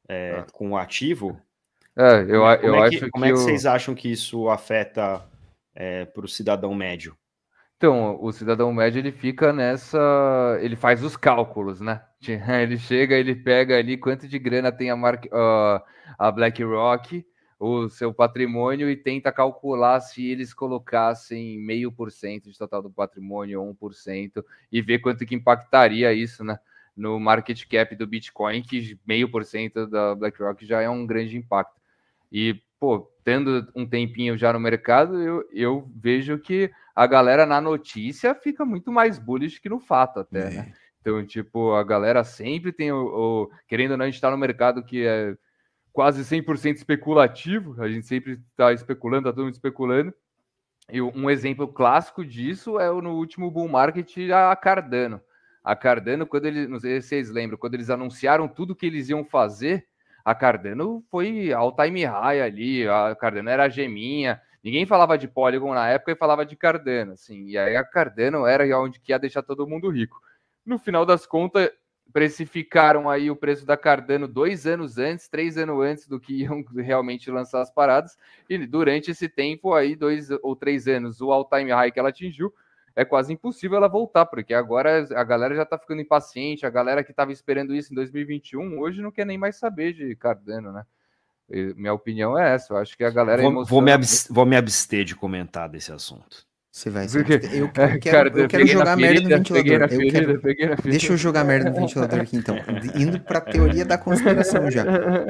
S2: com o ativo.
S4: Eu acho que...
S2: Como é que vocês acham que isso afeta para o cidadão médio?
S4: Então, o cidadão médio, ele fica ele faz os cálculos, né? Ele chega, ele pega ali quanto de grana tem a BlackRock, o seu patrimônio, e tenta calcular se eles colocassem 0,5% de total do patrimônio, ou 1%, e ver quanto que impactaria isso, né? No market cap do Bitcoin, que 0,5% da BlackRock já é um grande impacto. E, pô, tendo um tempinho já no mercado, eu vejo que a galera na notícia fica muito mais bullish que no fato até, né? Então, tipo, a galera sempre tem querendo ou não, a gente tá no mercado que é quase 100% especulativo, a gente sempre tá especulando, tá todo mundo especulando. E um exemplo clássico disso é no último bull market a Cardano. A Cardano, quando eles, não sei se vocês lembram, quando eles anunciaram tudo que eles iam fazer, a Cardano foi all time high ali, a Cardano era a geminha, ninguém falava de Polygon na época e falava de Cardano, assim, e aí a Cardano era onde que ia deixar todo mundo rico. No final das contas, precificaram aí o preço da Cardano 2 anos antes, 3 anos antes do que iam realmente lançar as paradas, e durante esse tempo aí, 2 ou 3 anos, o all time high que ela atingiu, é quase impossível ela voltar, porque agora a galera já tá ficando impaciente, a galera que tava esperando isso em 2021, hoje não quer nem mais saber de Cardano, né? Minha opinião é essa, eu acho que a galera...
S2: Vou me abster de comentar desse assunto.
S1: Você vai se abster. Eu quero jogar merda no ventilador. Deixa eu jogar merda no ventilador aqui, então. Indo pra teoria da conspiração já.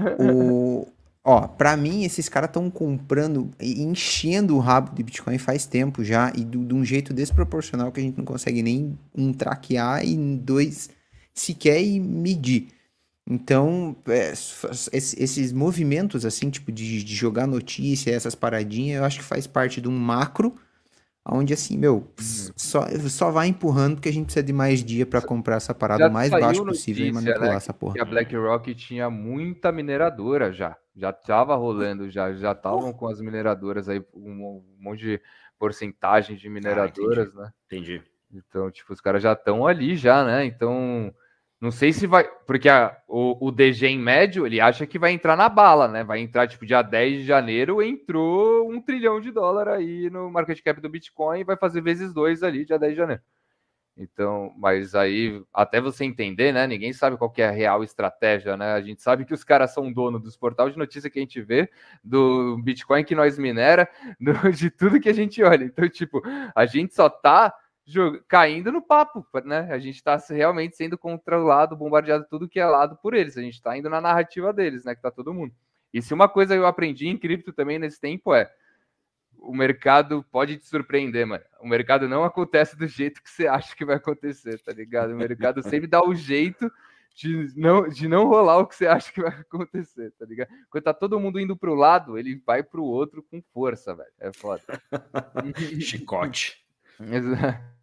S1: Pra mim, esses caras estão comprando e enchendo o rabo de Bitcoin faz tempo já, e de um jeito desproporcional que a gente não consegue nem traquear e dois sequer medir. Então, esses movimentos, assim, tipo, de jogar notícia, essas paradinhas, eu acho que faz parte de um macro, onde, assim, só vai empurrando, porque a gente precisa de mais dia para comprar essa parada o mais baixo possível e manipular essa porra.
S4: Que a BlackRock tinha muita mineradora já tava rolando, já estavam com as mineradoras aí, um monte de porcentagem de mineradoras, né?
S2: Entendi.
S4: Então, tipo, os caras já estão ali já, né? Então... Não sei se vai... Porque o DG em médio, ele acha que vai entrar na bala, né? Vai entrar, tipo, dia 10 de janeiro, entrou $1 trilhão aí no market cap do Bitcoin e vai fazer vezes 2 ali, dia 10 de janeiro. Então, mas aí, até você entender, né? Ninguém sabe qual que é a real estratégia, né? A gente sabe que os caras são dono dos portais de notícia que a gente vê, do Bitcoin que nós minera, de tudo que a gente olha. Então, tipo, a gente só tá... caindo no papo, né? A gente está realmente sendo controlado, bombardeado tudo que é lado por eles. A gente está indo na narrativa deles, né? Que tá todo mundo. E se uma coisa eu aprendi em cripto também nesse tempo o mercado pode te surpreender, mano. O mercado não acontece do jeito que você acha que vai acontecer, tá ligado? O mercado sempre dá o jeito de não rolar o que você acha que vai acontecer, tá ligado? Quando tá todo mundo indo pro lado, ele vai pro outro com força, velho. É foda.
S2: Chicote.
S4: Exato.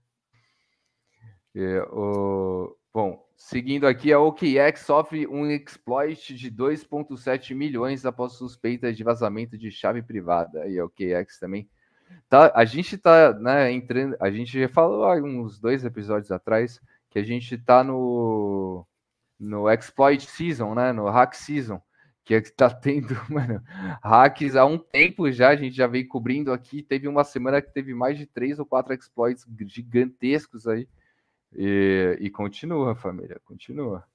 S4: Bom, seguindo aqui, a OKX sofre um exploit de 2,7 milhões após suspeita de vazamento de chave privada. E a OKX também. A gente tá, né, entrando. A gente já falou há uns 2 episódios atrás que a gente tá no exploit season, né? No hack season. Que tá tendo, mano, hacks há um tempo já, a gente já veio cobrindo aqui. Teve uma semana que teve mais de 3 ou 4 exploits gigantescos aí. E continua, família, continua.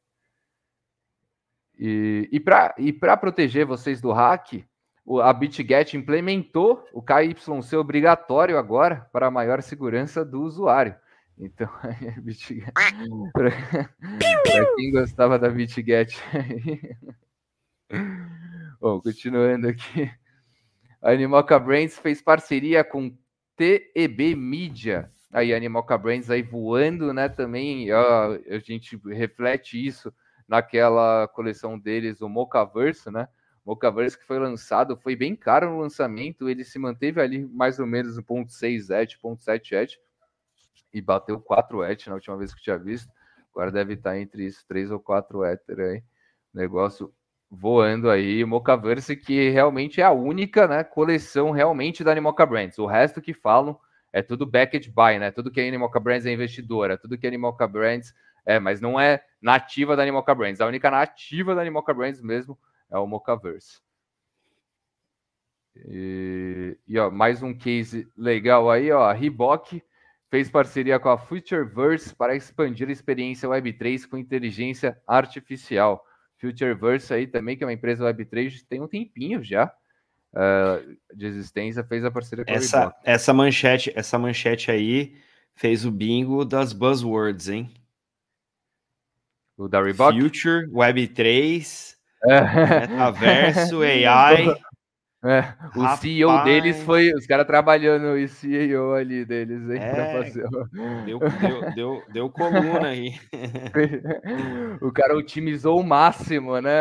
S4: E para proteger vocês do hack, a BitGet implementou o KYC obrigatório agora para maior segurança do usuário. Então, para quem gostava da BitGet. Bom, continuando aqui. A Animoca Brands fez parceria com TEB Media. Aí, Animoca Brands aí voando, né? Também a gente reflete isso naquela coleção deles, o Mochaverse, né? Mochaverse que foi lançado, foi bem caro no lançamento, ele se manteve ali mais ou menos no 0.6 ETH, 0.7 ETH, e bateu 4 ETH na última vez que tinha visto. Agora deve estar entre isso, 3 ou 4 Ether aí. Negócio voando aí. Mochaverse que realmente é a única, né, coleção realmente da Animoca Brands. O resto que falam é tudo backed by, né? Tudo que a Animoca Brands é investidora, tudo que a Animoca Brands mas não é nativa da Animoca Brands. A única nativa da Animoca Brands mesmo é o Mocaverse. E ó, mais um case legal aí, ó, a Reebok fez parceria com a Futureverse para expandir a experiência Web3 com inteligência artificial. Futureverse aí também, que é uma empresa Web3, tem um tempinho já de existência, fez a parceria com a Reebok.
S2: Essa manchete aí fez o bingo das buzzwords, hein?
S4: O da Reebok?
S2: Future, Web3, metaverso, AI...
S4: o CEO deles foi os caras trabalhando, o CEO ali deles, hein, para fazer.
S2: Deu coluna aí.
S4: O cara otimizou o máximo, né?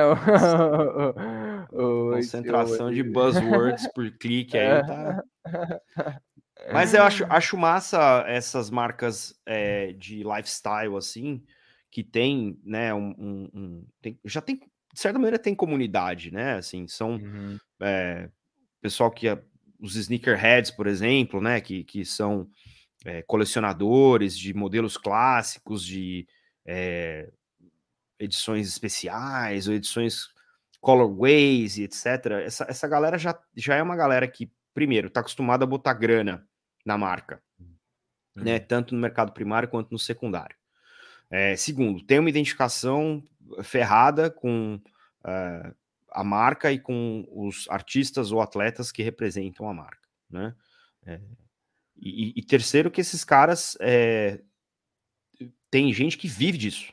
S2: Concentração de buzzwords por clique aí tá. Mas eu acho massa essas marcas de lifestyle assim, que tem, né, já tem, de certa maneira tem comunidade, né, assim, são pessoal que os sneakerheads, por exemplo, né, que são colecionadores de modelos clássicos, de edições especiais ou edições colorways e etc. Essa galera já é uma galera que, primeiro, está acostumada a botar grana na marca, né, tanto no mercado primário quanto no secundário. Segundo, tem uma identificação ferrada com a marca e com os artistas ou atletas que representam a marca, né? E terceiro, que esses caras tem gente que vive disso,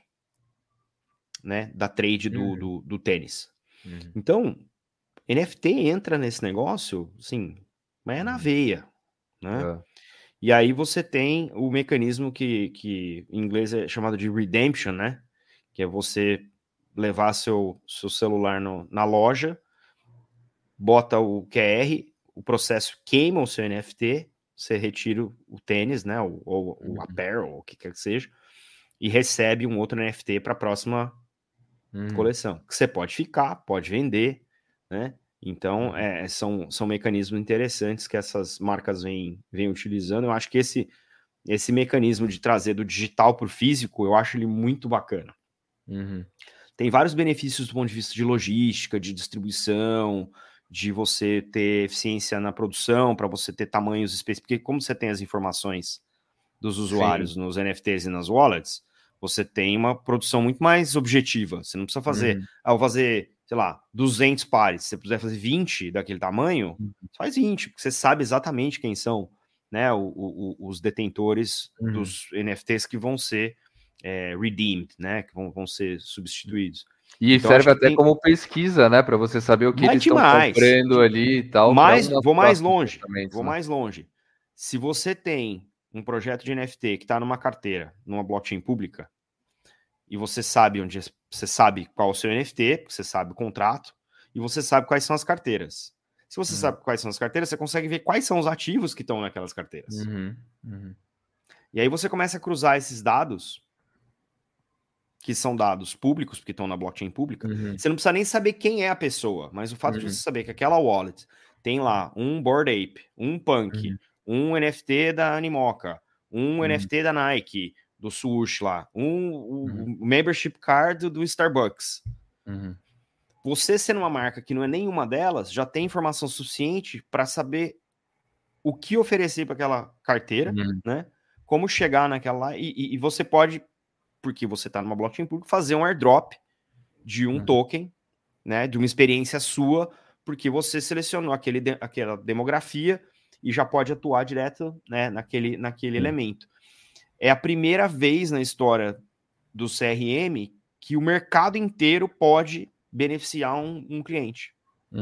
S2: né? Da trade do tênis. Então, NFT entra nesse negócio, sim, mas é na veia, né? E aí você tem o mecanismo que em inglês é chamado de redemption, né? Que é você levar seu celular na loja, bota o QR, o processo queima o seu NFT, você retira o tênis, né? Ou o apparel, o que quer que seja, e recebe um outro NFT para a próxima coleção. Que você pode ficar, pode vender, né? Então, são mecanismos interessantes que essas marcas vêm utilizando. Eu acho que esse mecanismo de trazer do digital para o físico, eu acho ele muito bacana. Tem vários benefícios do ponto de vista de logística, de distribuição, de você ter eficiência na produção, para você ter tamanhos específicos, porque como você tem as informações dos usuários nos NFTs e nas wallets, você tem uma produção muito mais objetiva. Você não precisa fazer, vou fazer, sei lá, 200 pares. Se você puder fazer 20 daquele tamanho, você faz 20, porque você sabe exatamente quem são, né, os detentores dos NFTs que vão ser redeemed, né, que vão ser substituídos.
S4: E então, serve até como pesquisa, né, para você saber o que eles estão comprando ali e tal.
S2: Mas vou mais longe. Se você tem um projeto de NFT que está numa carteira, numa blockchain pública, e você sabe qual é o seu NFT, porque você sabe o contrato, e você sabe quais são as carteiras. Se você sabe quais são as carteiras, você consegue ver quais são os ativos que estão naquelas carteiras. E aí você começa a cruzar esses dados, que são dados públicos, porque estão na blockchain pública. Você não precisa nem saber quem é a pessoa, mas o fato de você saber que aquela wallet tem lá um Bored Ape, um Punk, um NFT da Animoca, um NFT da Nike, do Swoosh lá, um membership card do Starbucks. Você sendo uma marca que não é nenhuma delas, já tem informação suficiente para saber o que oferecer para aquela carteira, né? Como chegar naquela lá, e você pode, porque você está numa blockchain pública, fazer um airdrop de um token, né? De uma experiência sua, porque você selecionou aquela demografia e já pode atuar direto, né, naquele elemento. É a primeira vez na história do CRM que o mercado inteiro pode beneficiar um cliente.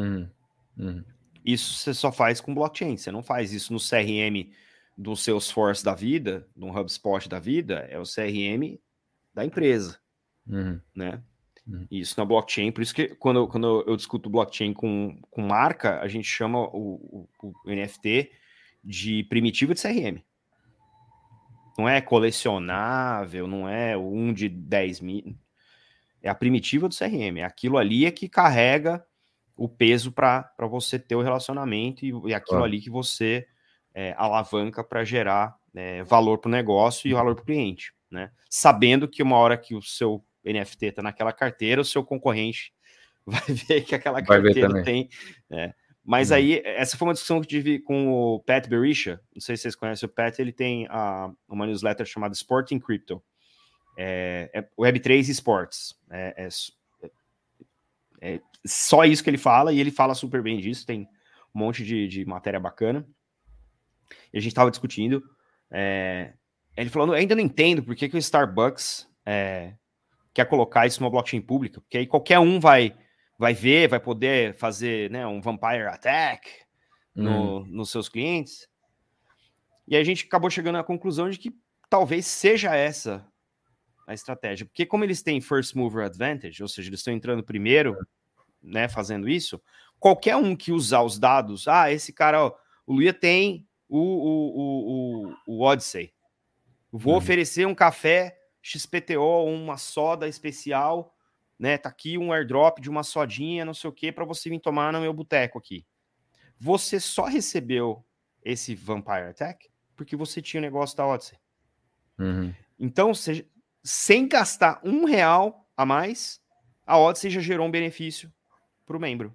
S2: Isso você só faz com blockchain. Você não faz isso no CRM do Salesforce da vida, do HubSpot da vida, é o CRM da empresa, né? Isso na blockchain, por isso que quando eu discuto blockchain com marca, a gente chama o NFT de primitivo de CRM. Não é colecionável, não é um de 10 mil. É a primitiva do CRM. Aquilo ali é que carrega o peso para você ter o relacionamento e aquilo ali que você alavanca para gerar valor para o negócio e valor para o cliente, né? Sabendo que uma hora que o seu NFT está naquela carteira, o seu concorrente vai ver que aquela
S4: Vai ver
S2: carteira
S4: também.
S2: tem. Mas aí, essa foi uma discussão que eu tive com o Pat Berisha. Não sei se vocês conhecem o Pat, ele tem uma newsletter chamada Sporting Crypto. Web3 Sports. É só isso que ele fala, e ele fala super bem disso. Tem um monte de matéria bacana. E a gente estava discutindo. Ele falou: ainda não entendo por que o Starbucks quer colocar isso numa blockchain pública, porque aí qualquer um vai ver, vai poder fazer, né, um vampire attack nos seus clientes. E aí a gente acabou chegando à conclusão de que talvez seja essa a estratégia, porque como eles têm first mover advantage, ou seja, eles estão entrando primeiro, né, fazendo isso, qualquer um que usar os dados, esse cara, ó, o Luia tem o Odyssey, vou oferecer um café XPTO, uma soda especial, né, tá aqui um airdrop de uma sodinha, não sei o que, para você vir tomar no meu boteco aqui. Você só recebeu esse Vampire Attack porque você tinha o negócio da Odyssey. Então, sem gastar R$1 a mais, a Odyssey já gerou um benefício para o membro.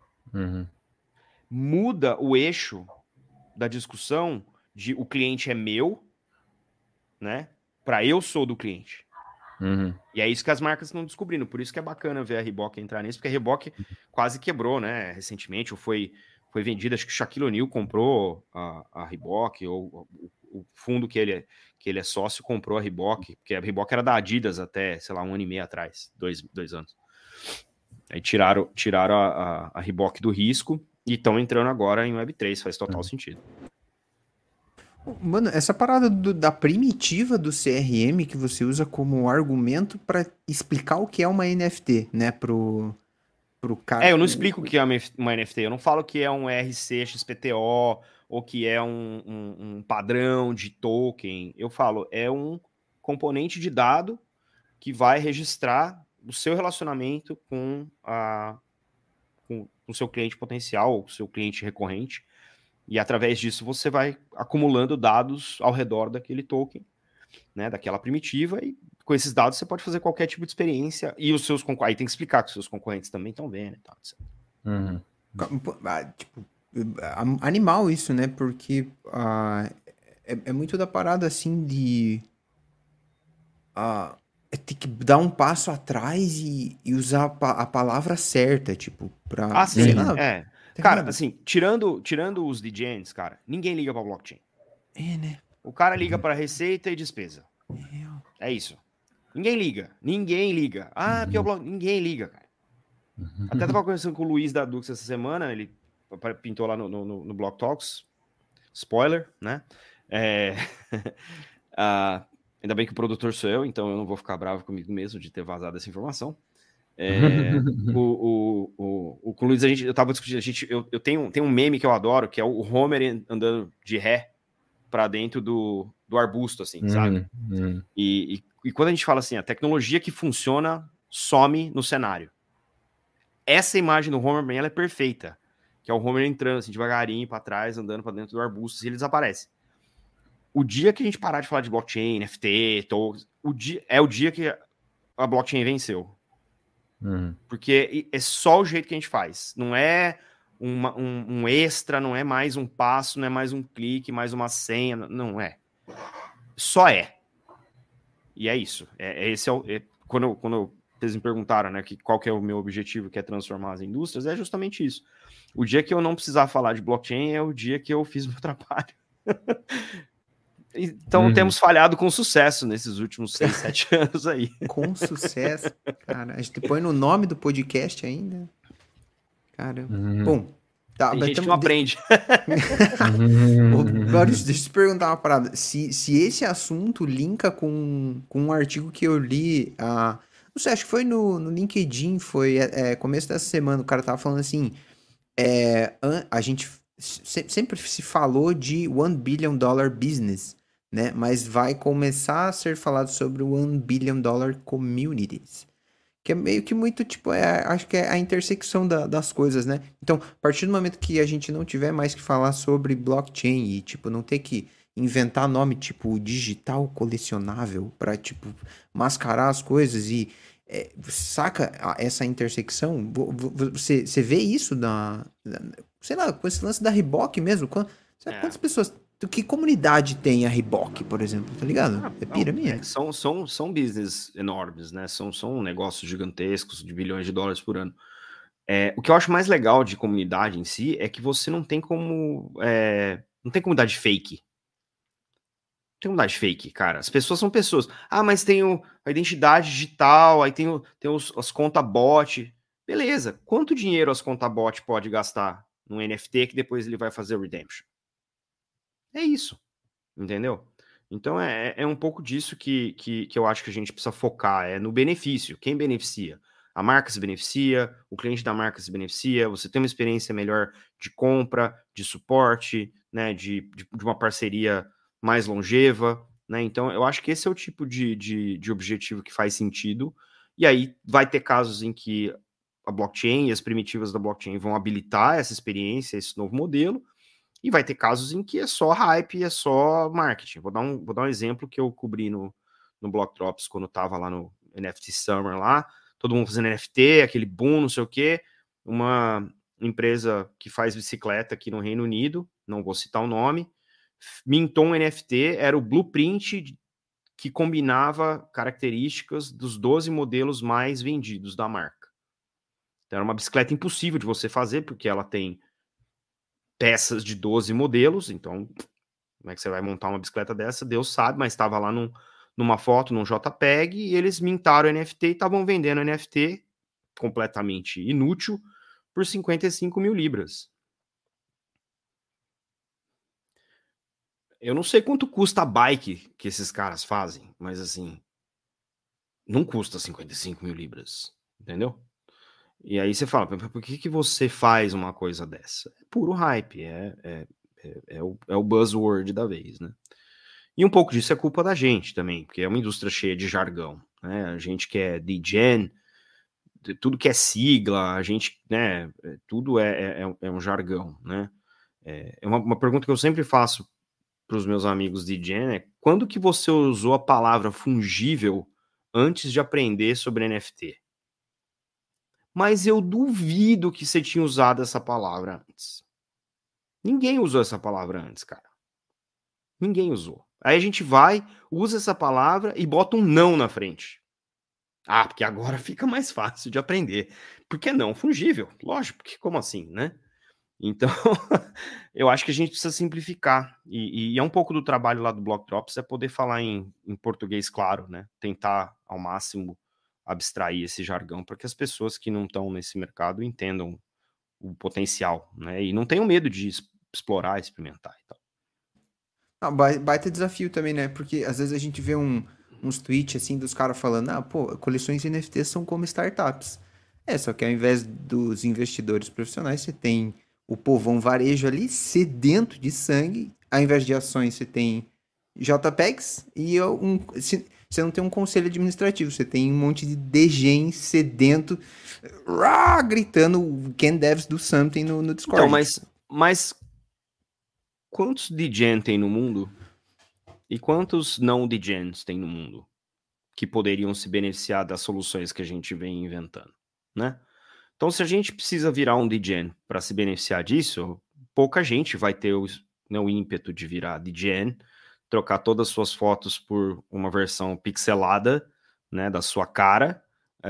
S2: Muda o eixo da discussão de o cliente é meu, né, para eu sou do cliente. E é isso que as marcas estão descobrindo. Por isso que é bacana ver a Reebok entrar nisso, porque a Reebok quase quebrou, né, recentemente, ou foi vendida, acho que o Shaquille O'Neal comprou a Reebok, ou o fundo que ele é sócio comprou a Reebok, porque a Reebok era da Adidas até, sei lá, 1 ano e meio atrás, 2 anos. Aí tiraram a Reebok do risco e estão entrando agora em Web3, faz total sentido.
S1: Mano, essa parada da primitiva do CRM que você usa como argumento para explicar o que é uma NFT, né, pro cara...
S2: Eu não explico o que é uma NFT, eu não falo que é um RC XPTO ou que é um padrão de token. Eu falo, é um componente de dado que vai registrar o seu relacionamento com o seu cliente potencial, ou o seu cliente recorrente. E através disso você vai acumulando dados ao redor daquele token, né, daquela primitiva, e com esses dados você pode fazer qualquer tipo de experiência, e os seus concorrentes, aí tem que explicar que os seus concorrentes também estão vendo e tal, etc.
S1: Tipo, animal isso, né, porque é muito da parada assim de ter que dar um passo atrás e usar a palavra certa, tipo, pra...
S2: sim,
S1: sei lá,
S2: cara, assim, tirando os DJs, cara, ninguém liga pra blockchain.
S1: né?
S2: O cara liga para receita e despesa. É isso. Ninguém liga. Porque o blockchain... Ninguém liga, cara. Até tava conversando com o Luiz da Dux essa semana, ele pintou lá no Block Talks. Spoiler, né? Ainda bem que o produtor sou eu, então eu não vou ficar bravo comigo mesmo de ter vazado essa informação. Com o Luiz, eu tava discutindo, eu tenho um meme que eu adoro, que é o Homer andando de ré para dentro do arbusto, assim, sabe? E quando a gente fala assim, a tecnologia que funciona some no cenário. Essa imagem do Homer, ela é perfeita, que é o Homer entrando assim devagarinho para trás, andando para dentro do arbusto, e ele desaparece. O dia que a gente parar de falar de blockchain, NFT, tokens, é o dia que a blockchain venceu. Porque é só o jeito que a gente faz. Não é um extra, não é mais um passo, não é mais um clique, mais uma senha. Não é. Só é. E é isso. Quando vocês me perguntaram, né, qual que é o meu objetivo, que é transformar as indústrias, é justamente isso. O dia que eu não precisar falar de blockchain é o dia que eu fiz meu trabalho. Então temos falhado com sucesso nesses últimos 6, 7 anos aí.
S1: Com sucesso. Cara, a gente põe no nome do podcast ainda. Cara, bom. Tá,
S2: tem gente que não aprende.
S1: Maurício, deixa eu te perguntar uma parada. Se esse assunto linka com um artigo que eu li, não sei, acho que foi no LinkedIn, foi começo dessa semana, o cara tava falando assim, a gente sempre se falou de $1 billion business, né? Mas vai começar a ser falado sobre o $1 billion communities. Que é meio que muito, tipo, acho que é a intersecção das coisas, né? Então, a partir do momento que a gente não tiver mais que falar sobre blockchain e, tipo, não ter que inventar nome, tipo, digital colecionável pra, tipo, mascarar as coisas e saca essa intersecção? Você vê isso sei lá, com esse lance da Reebok mesmo? Quantas pessoas, que comunidade tem a Reebok, por exemplo, tá ligado? É pira minha.
S2: São business enormes, né? São negócios gigantescos de bilhões de dólares por ano. O que eu acho mais legal de comunidade em si é que você não tem como... não tem comunidade fake. Tem comunidade fake, cara. As pessoas são pessoas. Ah, mas tem a identidade digital, aí tem as contas bot. Beleza. Quanto dinheiro as contas bot pode gastar num NFT que depois ele vai fazer o redemption? É isso. Entendeu? Então é um pouco disso que eu acho que a gente precisa focar. É no benefício. Quem beneficia? A marca se beneficia, o cliente da marca se beneficia, você tem uma experiência melhor de compra, de suporte, né, de uma parceria mais longeva, né? Então eu acho que esse é o tipo de objetivo que faz sentido. E aí vai ter casos em que a blockchain e as primitivas da blockchain vão habilitar essa experiência, esse novo modelo, e vai ter casos em que é só hype, é só marketing. Vou dar um exemplo que eu cobri no Block Drops quando estava lá no NFT Summer lá, todo mundo fazendo NFT, aquele boom, não sei o quê. Uma empresa que faz bicicleta aqui no Reino Unido, não vou citar o nome, mintou um NFT, era o blueprint que combinava características dos 12 modelos mais vendidos da marca. Então era uma bicicleta impossível de você fazer, porque ela tem peças de 12 modelos, então como é que você vai montar uma bicicleta dessa? Deus sabe, mas estava lá numa foto, num JPEG, e eles mintaram o NFT e estavam vendendo o NFT completamente inútil por 55 mil libras. Eu não sei quanto custa a bike que esses caras fazem, mas assim, não custa 55 mil libras, entendeu? E aí você fala, por que você faz uma coisa dessa? É puro hype, é o buzzword da vez, né? E um pouco disso é culpa da gente também, porque é uma indústria cheia de jargão, né? A gente que é degen, tudo que é sigla, a gente, né? Tudo é um jargão, né? Uma pergunta que eu sempre faço para os meus amigos degen é: quando que você usou a palavra fungível antes de aprender sobre NFT? Mas eu duvido que você tinha usado essa palavra antes. Ninguém usou essa palavra antes, cara. Ninguém usou. Aí a gente vai, usa essa palavra e bota um não na frente. Ah, porque agora fica mais fácil de aprender. Por que não? Fungível. Lógico, porque como assim, né? Então, eu acho que a gente precisa simplificar. E é um pouco do trabalho lá do Block Drops, é poder falar em português claro, né? Tentar, ao máximo, abstrair esse jargão para que as pessoas que não estão nesse mercado entendam o potencial, né? E não tenham medo de explorar, experimentar e tal.
S1: Baita desafio também, né? Porque às vezes a gente vê uns tweets assim dos caras falando, coleções de NFTs são como startups. Só que ao invés dos investidores profissionais, você tem o povão varejo ali sedento de sangue. Ao invés de ações, você tem JPEGs e você não tem um conselho administrativo, você tem um monte de degen sedento gritando "Can devs do something" no Discord.
S2: Então, mas quantos degen tem no mundo? E quantos não degens tem no mundo que poderiam se beneficiar das soluções que a gente vem inventando, né? Então, se a gente precisa virar um degen para se beneficiar disso, pouca gente vai ter o ímpeto de virar degen, trocar todas as suas fotos por uma versão pixelada, né, da sua cara,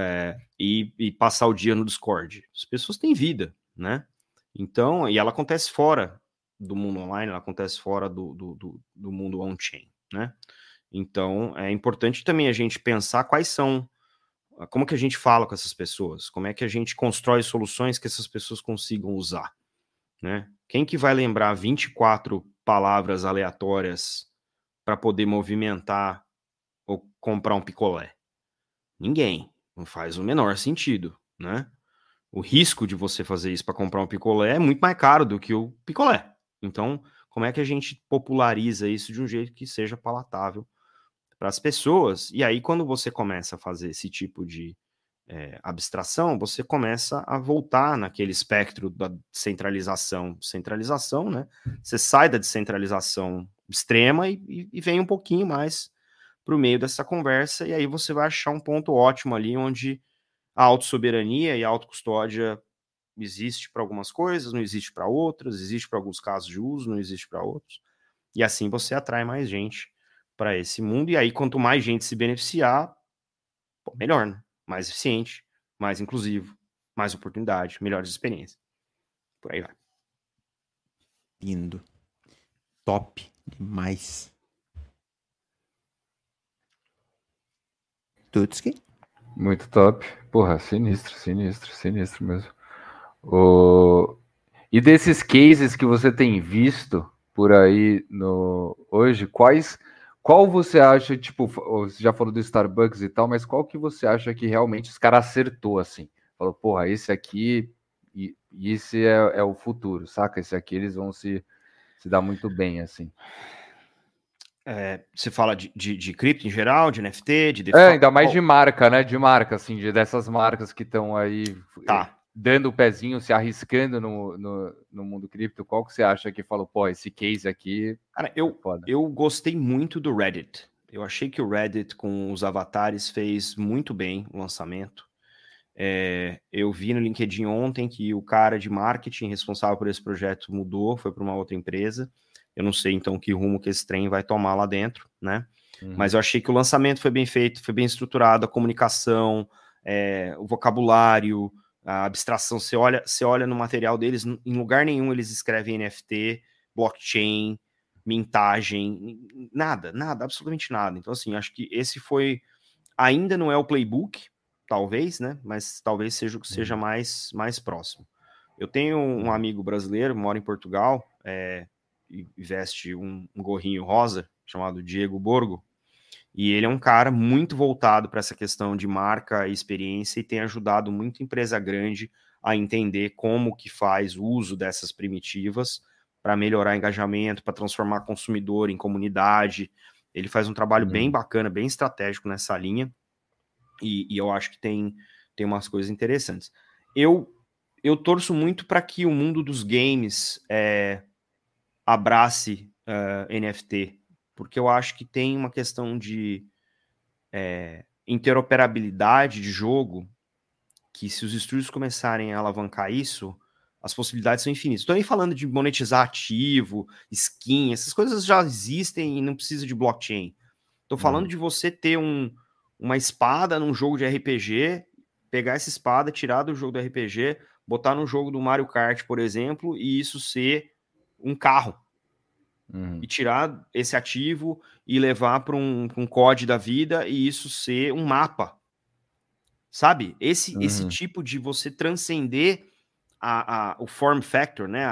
S2: e passar o dia no Discord. As pessoas têm vida, né? Então, e ela acontece fora do mundo online, ela acontece fora do mundo on-chain, né? Então, é importante também a gente pensar como que a gente fala com essas pessoas, como é que a gente constrói soluções que essas pessoas consigam usar, né? Quem que vai lembrar 24 palavras aleatórias para poder movimentar ou comprar um picolé? Ninguém. Não faz o menor sentido, né? O risco de você fazer isso para comprar um picolé é muito mais caro do que o picolé. Então, como é que a gente populariza isso de um jeito que seja palatável para as pessoas? E aí, quando você começa a fazer esse tipo de abstração, você começa a voltar naquele espectro da centralização, né? Você sai da descentralização extrema e vem um pouquinho mais para o meio dessa conversa, e aí você vai achar um ponto ótimo ali onde a autossoberania e a autocustódia existe para algumas coisas, não existe para outras, existe para alguns casos de uso, não existe para outros. E assim você atrai mais gente para esse mundo, e aí quanto mais gente se beneficiar, pô, melhor, né? Mais eficiente, mais inclusivo, mais oportunidade, melhores experiências. Por aí vai.
S1: Lindo. Top demais. Tutski?
S4: Muito top. Porra, sinistro mesmo. E desses cases que você tem visto por aí hoje, qual você acha, tipo, você já falou do Starbucks e tal, mas qual que você acha que realmente os caras acertou, assim? Falou, porra, esse aqui, e esse é o futuro, saca? Esse aqui eles vão se dar muito bem, assim.
S2: Você fala de cripto em geral, de NFT, de
S4: DeFi?
S2: DeFi?
S4: Ainda mais de marca, né? De marca, assim, dessas marcas que estão aí dando o pezinho, se arriscando no mundo cripto. Qual que você acha que falou, pô, esse case aqui...
S2: Cara, eu gostei muito do Reddit. Eu achei que o Reddit com os avatares fez muito bem o lançamento. Eu vi no LinkedIn ontem que o cara de marketing responsável por esse projeto mudou, foi para uma outra empresa. Eu não sei, então, que rumo que esse trem vai tomar lá dentro, né? Mas eu achei que o lançamento foi bem feito, foi bem estruturado, a comunicação, o vocabulário, a abstração. Você olha no material deles, em lugar nenhum eles escrevem NFT, blockchain, mintagem, nada, absolutamente nada. Então, assim, acho que esse ainda não é o playbook, talvez, né? Mas talvez seja o que seja mais próximo. Eu tenho um amigo brasileiro, mora em Portugal, e veste um gorrinho rosa, chamado Diego Borgo, e ele é um cara muito voltado para essa questão de marca e experiência e tem ajudado muito empresa grande a entender como que faz o uso dessas primitivas para melhorar engajamento, para transformar consumidor em comunidade. Ele faz um trabalho bem bacana, bem estratégico nessa linha, e eu acho que tem umas coisas interessantes. Eu torço muito para que o mundo dos games abrace NFT, porque eu acho que tem uma questão de interoperabilidade de jogo, que se os estúdios começarem a alavancar isso, as possibilidades são infinitas. Estou aí falando de monetizar ativo, skin, essas coisas já existem e não precisa de blockchain. Estou falando de você ter uma espada num jogo de RPG, pegar essa espada, tirar do jogo do RPG, botar no jogo do Mario Kart, por exemplo, e isso ser um carro. E tirar esse ativo e levar para um COD da vida e isso ser um mapa. Sabe? Esse tipo de você transcender o form factor, né?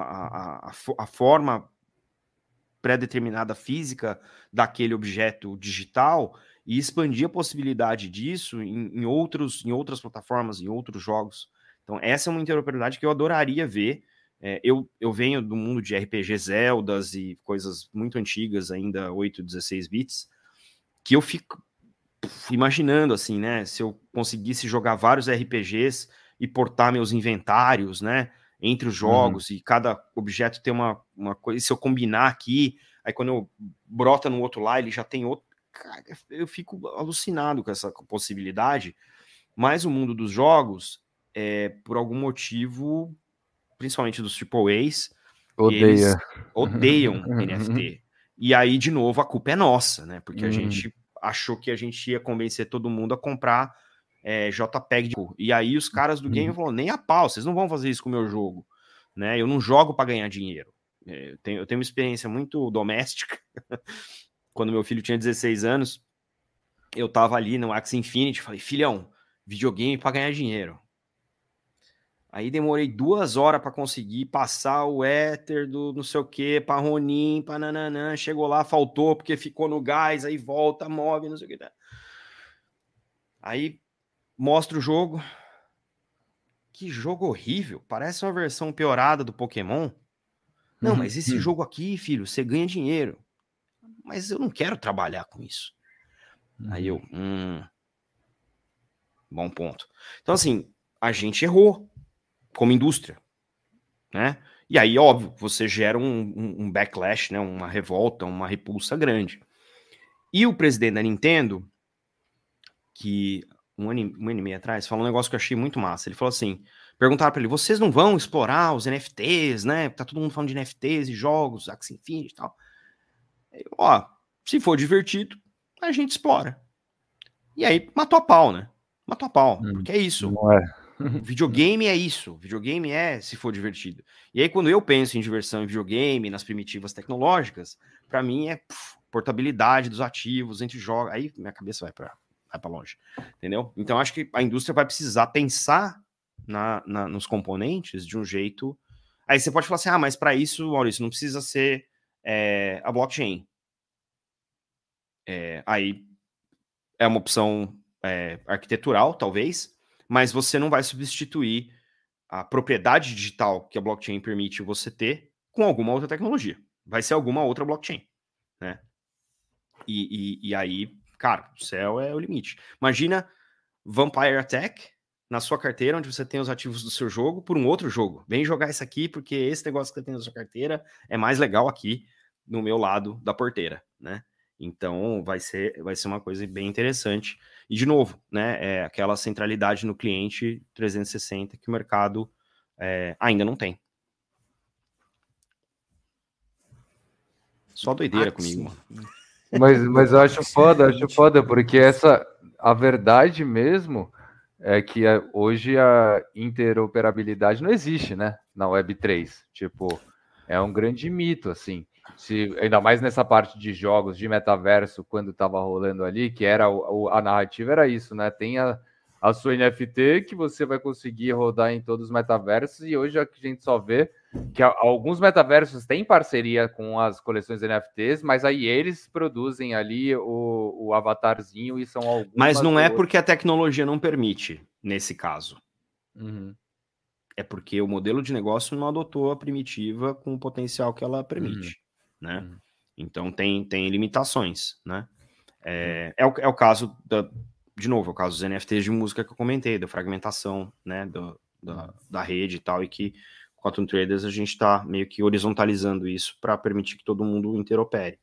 S2: A forma pré-determinada física daquele objeto digital e expandir a possibilidade disso em outras plataformas, em outros jogos. Então, essa é uma interoperabilidade que eu adoraria ver. Eu venho do mundo de RPG Zeldas e coisas muito antigas, ainda 8, 16 bits, que eu fico imaginando, assim, né? Se eu conseguisse jogar vários RPGs e portar meus inventários, né? Entre os jogos e cada objeto ter uma coisa, e se eu combinar aqui, aí quando eu brota no outro lá, ele já tem outro. Cara, eu fico alucinado com essa possibilidade, mas o mundo dos jogos, por algum motivo, principalmente dos AAAs, eles odeiam NFT. E aí, de novo, a culpa é nossa, né? Porque a gente achou que a gente ia convencer todo mundo a comprar JPEG. E aí os caras do game falaram, nem a pau, vocês não vão fazer isso com o meu jogo. Né? Eu não jogo para ganhar dinheiro. Eu tenho uma experiência muito doméstica. Quando meu filho tinha 16 anos, eu tava ali no Axie Infinity, falei, filhão, videogame para ganhar dinheiro. Aí demorei 2 horas para conseguir passar o Ether do não sei o que, para Ronin, para nananã. Chegou lá, faltou porque ficou no gás, aí volta, move, não sei o que. Aí mostra o jogo. Que jogo horrível. Parece uma versão piorada do Pokémon. Não, mas esse jogo aqui, filho, você ganha dinheiro. Mas eu não quero trabalhar com isso. Aí eu, bom ponto. Então, assim, a gente errou como indústria, né? E aí, óbvio, você gera um backlash, né? Uma revolta, uma repulsa grande. E o presidente da Nintendo, que um ano e meio atrás, falou um negócio que eu achei muito massa. Ele falou assim, perguntaram para ele, vocês não vão explorar os NFTs, né? Tá todo mundo falando de NFTs e jogos, Axie Infinity e tal. Ó, se for divertido, a gente explora. E aí, matou a pau, né? Matou a pau, porque é isso.
S4: Não é.
S2: Videogame é isso. Videogame é se for divertido. E aí, quando eu penso em diversão em videogame, nas primitivas tecnológicas, para mim é portabilidade dos ativos entre jogos. Aí minha cabeça vai para longe. Entendeu? Então, acho que a indústria vai precisar pensar nos componentes de um jeito. Aí você pode falar assim: mas para isso, Maurício, não precisa ser a blockchain. Aí é uma opção arquitetural, talvez, mas você não vai substituir a propriedade digital que a blockchain permite você ter com alguma outra tecnologia. Vai ser alguma outra blockchain, né? E aí, cara, o céu é o limite. Imagina Vampire Attack na sua carteira, onde você tem os ativos do seu jogo por um outro jogo. Vem jogar isso aqui, porque esse negócio que você tem na sua carteira é mais legal aqui no meu lado da porteira, né? Então, vai ser uma coisa bem interessante. E, de novo, né, aquela centralidade no cliente 360 que o mercado ainda não tem. Só doideira comigo, mano.
S4: Mas eu acho foda, porque a verdade mesmo é que hoje a interoperabilidade não existe, né, na Web3. Tipo, é um grande mito, assim. Ainda mais nessa parte de jogos, de metaverso, quando estava rolando ali, que era a narrativa era isso, né? Tem a sua NFT que você vai conseguir rodar em todos os metaversos, e hoje a gente só vê que alguns metaversos têm parceria com as coleções NFTs, mas aí eles produzem ali o avatarzinho e são algumas...
S2: Mas não é porque a tecnologia não permite, nesse caso.
S4: Uhum.
S2: É porque o modelo de negócio não adotou a primitiva com o potencial que ela permite, né? Então tem limitações, né? É o caso de novo, é o caso dos NFTs de música que eu comentei, da fragmentação, né, da rede e tal, e que com a Toon Traders a gente está meio que horizontalizando isso para permitir que todo mundo interopere.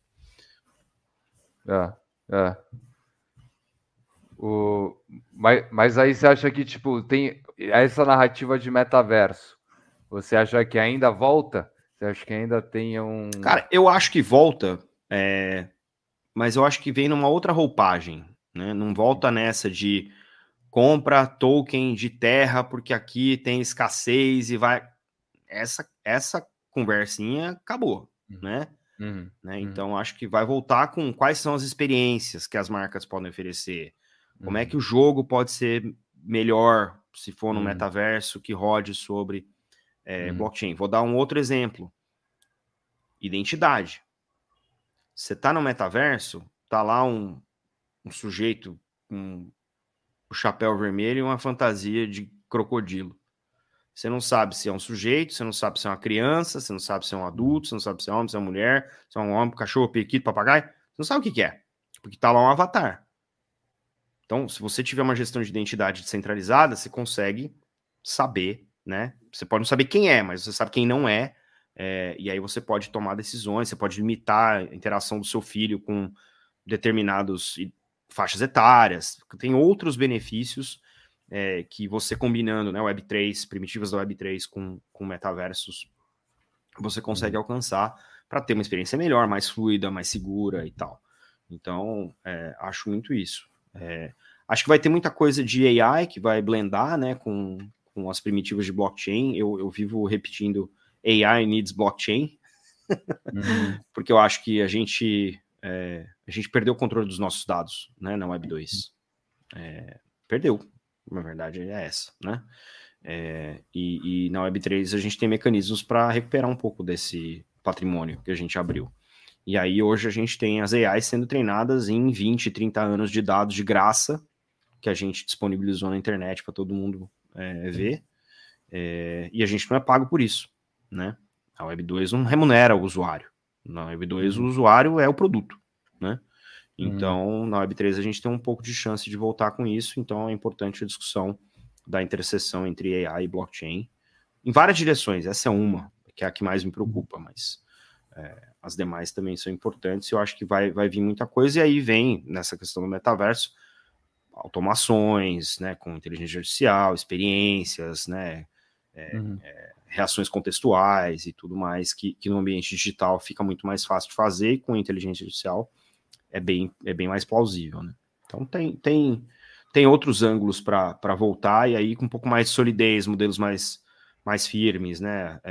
S4: Mas aí você acha que, tipo, tem essa narrativa de metaverso, você acha que ainda volta? Você acha que ainda tem um...
S2: Cara, eu acho que volta, mas eu acho que vem numa outra roupagem, né? Não volta nessa de compra token de terra porque aqui tem escassez e vai... Essa conversinha acabou, né? Então, acho que vai voltar com quais são as experiências que as marcas podem oferecer. Como é que o jogo pode ser melhor se for no metaverso que rode sobre blockchain. Vou dar um outro exemplo. Identidade. Você tá no metaverso, tá lá um sujeito com o chapéu vermelho e uma fantasia de crocodilo. Você não sabe se é um sujeito, você não sabe se é uma criança, você não sabe se é um adulto, você não sabe se é homem, se é uma mulher, se é um homem, cachorro, periquito, papagaio. Você não sabe o que é, porque tá lá um avatar. Então, se você tiver uma gestão de identidade descentralizada, você consegue saber, né? Você pode não saber quem é, mas você sabe quem não é, e aí você pode tomar decisões, você pode limitar a interação do seu filho com determinadas faixas etárias. Tem outros benefícios que você combinando, né, Web3, primitivas da Web3 com metaversos, você consegue alcançar para ter uma experiência melhor, mais fluida, mais segura e tal. Então, acho muito isso. Acho que vai ter muita coisa de AI que vai blendar, né, com as primitivas de blockchain. Eu vivo repetindo AI needs blockchain, porque eu acho que a gente perdeu o controle dos nossos dados, né, na Web 2. Perdeu, na verdade é essa, né? E na Web 3 a gente tem mecanismos para recuperar um pouco desse patrimônio que a gente abriu. E aí hoje a gente tem as AIs sendo treinadas em 20, 30 anos de dados de graça, que a gente disponibilizou na internet para todo mundo ver, e a gente não é pago por isso, né? A Web 2 não remunera o usuário. Na Web 2 o usuário é o produto, né? Então, na Web 3 a gente tem um pouco de chance de voltar com isso, então é importante a discussão da interseção entre AI e blockchain, em várias direções. Essa é uma, que é a que mais me preocupa, mas as demais também são importantes, eu acho que vai vir muita coisa, e aí vem, nessa questão do metaverso, automações, né, com inteligência artificial, experiências, né, reações contextuais e tudo mais, que no ambiente digital fica muito mais fácil de fazer, e com inteligência artificial é bem mais plausível, né? Então tem outros ângulos para voltar, e aí com um pouco mais de solidez, modelos mais firmes, né,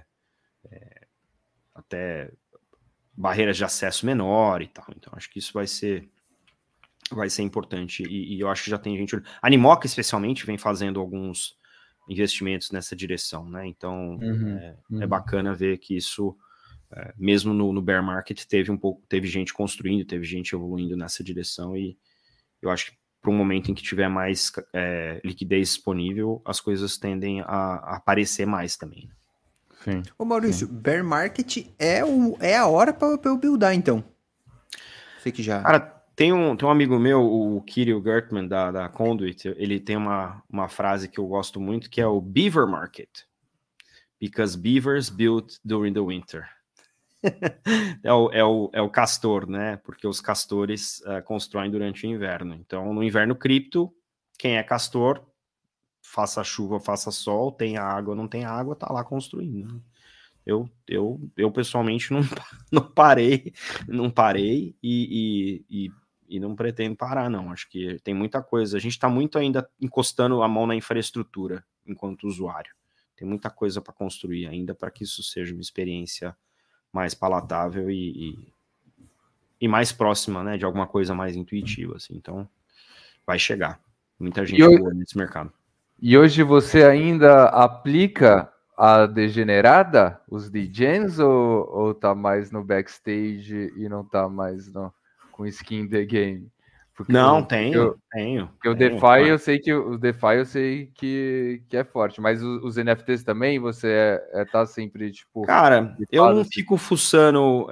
S2: até barreiras de acesso menor e tal. Então acho que isso vai ser importante, e eu acho que já tem gente... A Animoca, especialmente, vem fazendo alguns investimentos nessa direção, né? Então é bacana ver que isso, mesmo no bear market, teve gente construindo, teve gente evoluindo nessa direção, e eu acho que para um momento em que tiver mais liquidez disponível, as coisas tendem a aparecer mais também.
S4: Sim.
S1: Ô Maurício, bear market é a hora para eu buildar, então. Sei que já...
S2: Cara, tem um amigo meu, o Kirill Gertman, da Conduit, ele tem uma frase que eu gosto muito, que é o Beaver Market. Because beavers build during the winter. é o castor, né? Porque os castores constroem durante o inverno. Então, no inverno cripto, quem é castor, faça chuva, faça sol, tem água, não tem água, tá lá construindo. Eu pessoalmente não parei e não pretendo parar, não. Acho que tem muita coisa. A gente está muito ainda encostando a mão na infraestrutura enquanto usuário. Tem muita coisa para construir ainda para que isso seja uma experiência mais palatável e mais próxima, né, de alguma coisa mais intuitiva, assim. Então, vai chegar. Muita gente boa nesse mercado.
S4: E hoje você ainda aplica a degenerada, os degens, ou tá mais no backstage e não tá mais com skin the game? Porque
S2: não, tenho.
S4: Porque o DeFi eu sei que é forte, mas os NFTs também, você tá sempre, tipo...
S2: Cara, eu não fico fuçando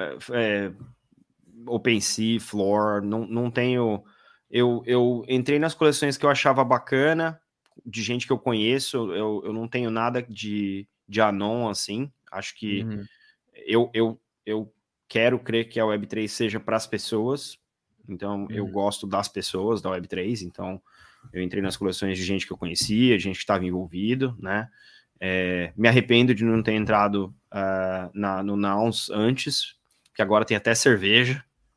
S2: OpenSea, Floor, não tenho... Eu entrei nas coleções que eu achava bacana, de gente que eu conheço, eu não tenho nada de anon, assim. Acho que eu quero crer que a Web3 seja para as pessoas, então eu gosto das pessoas da Web3, então eu entrei nas coleções de gente que eu conhecia, gente que estava envolvido, né? Me arrependo de não ter entrado no Nouns antes, que agora tem até cerveja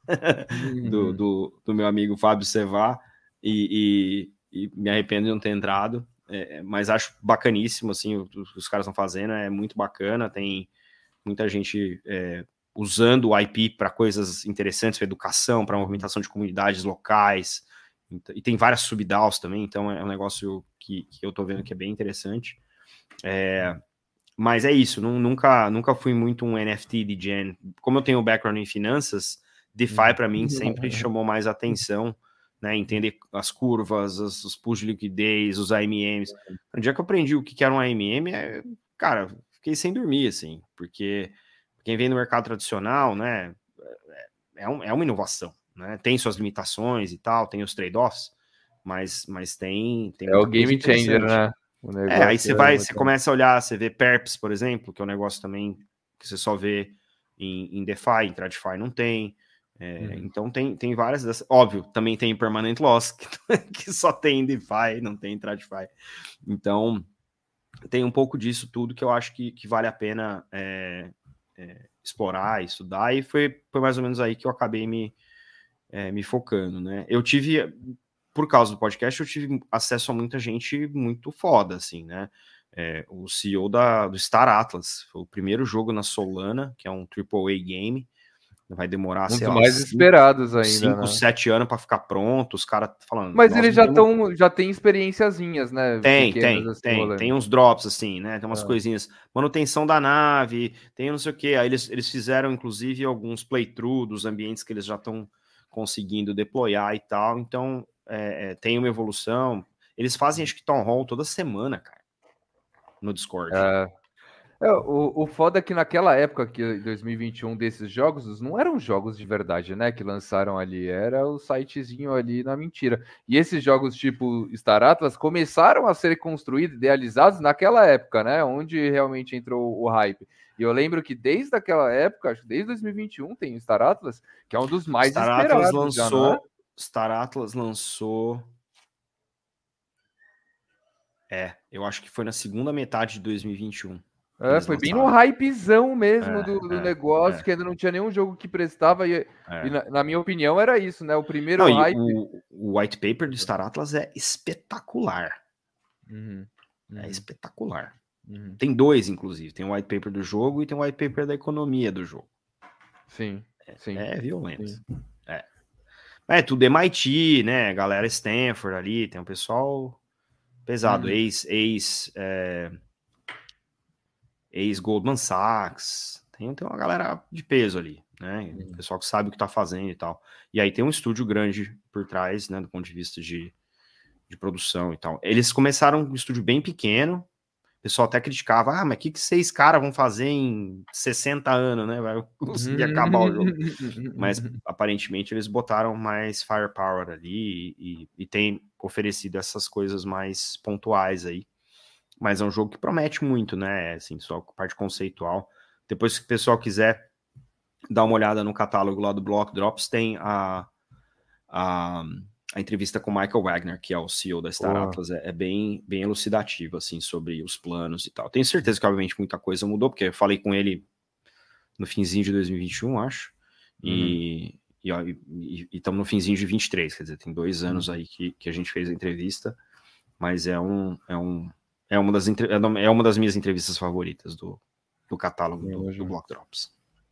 S2: do meu amigo Fábio Cevá, e me arrependo de não ter entrado, mas acho bacaníssimo, assim, o que os caras estão fazendo, é muito bacana, tem muita gente usando o IP para coisas interessantes, para educação, para movimentação de comunidades locais, e tem várias subDAOs também, então é um negócio que eu tô vendo que é bem interessante. Mas é isso, nunca fui muito um NFT de gen. Como eu tenho background em finanças, DeFi para mim sempre chamou mais atenção, né? Entender as curvas, os pools de liquidez, os AMMs. No dia que eu aprendi o que era um AMM, cara, fiquei sem dormir, assim, porque quem vem no mercado tradicional, né, é uma inovação, né? Tem suas limitações e tal, tem os trade-offs, mas tem
S4: o game changer, né?
S2: Aí você começa a olhar, você vê Perps, por exemplo, que é um negócio também que você só vê em DeFi, em TradFi não tem. Então tem várias dessas. Óbvio, também tem Permanent Loss, que só tem em DeFi, não tem em TradFi. Então tem um pouco disso tudo que eu acho que vale a pena explorar, estudar, e foi mais ou menos aí que eu acabei me focando, né? Eu tive, por causa do podcast, eu tive acesso a muita gente muito foda, assim, né? O CEO do Star Atlas, foi o primeiro jogo na Solana, que é um AAA game, vai demorar, sei lá,
S4: mais esperados ainda,
S2: 5, 7 anos para ficar pronto, os caras falando...
S4: Mas eles já tem experiênciazinhas, né?
S2: Tem uns drops, assim, né? Tem umas coisinhas, manutenção da nave, tem não sei o que, aí eles fizeram, inclusive, alguns playthrough dos ambientes que eles já estão conseguindo deployar e tal, então tem uma evolução. Eles fazem, acho que, Town Hall toda semana, cara, no Discord.
S4: O foda é que naquela época, que 2021, desses jogos, não eram jogos de verdade, né, que lançaram ali, era o sitezinho ali na mentira. E esses jogos tipo Star Atlas começaram a ser construídos, idealizados naquela época, né, onde realmente entrou o hype. E eu lembro que desde aquela época, acho que desde 2021, tem o Star Atlas, que é um dos mais
S2: Star Atlas
S4: esperados. Já, não é?
S2: Star Atlas lançou... eu acho que foi na segunda metade de 2021.
S4: Foi bem no hypezão mesmo do negócio, que ainda não tinha nenhum jogo que prestava, e na minha opinião era isso, né? O primeiro hype...
S2: O white paper do Star Atlas é espetacular. É espetacular. Tem dois, inclusive. Tem o white paper do jogo e tem o white paper da economia do jogo.
S4: Sim.
S2: É violento. Sim. É tudo MIT, né? Galera Stanford ali, tem um pessoal pesado, ex Goldman Sachs, tem uma galera de peso ali, né? Pessoal que sabe o que tá fazendo e tal. E aí tem um estúdio grande por trás, né? Do ponto de vista de produção e tal. Eles começaram um estúdio bem pequeno, o pessoal até criticava, mas o que 6 caras vão fazer em 60 anos, né? Vai conseguir acabar o jogo. Mas aparentemente eles botaram mais firepower ali e tem oferecido essas coisas mais pontuais aí. Mas é um jogo que promete muito, né? Assim, só a parte conceitual. Depois, se o pessoal quiser dar uma olhada no catálogo lá do Block Drops, tem a entrevista com o Michael Wagner, que é o CEO da Star Atlas. É bem elucidativo, assim, sobre os planos e tal. Tenho certeza que, obviamente, muita coisa mudou, porque eu falei com ele no finzinho de 2021, acho. E estamos no finzinho de 23, quer dizer, tem 2 anos aí que a gente fez a entrevista. Mas é uma das minhas entrevistas favoritas do catálogo do Block Drops.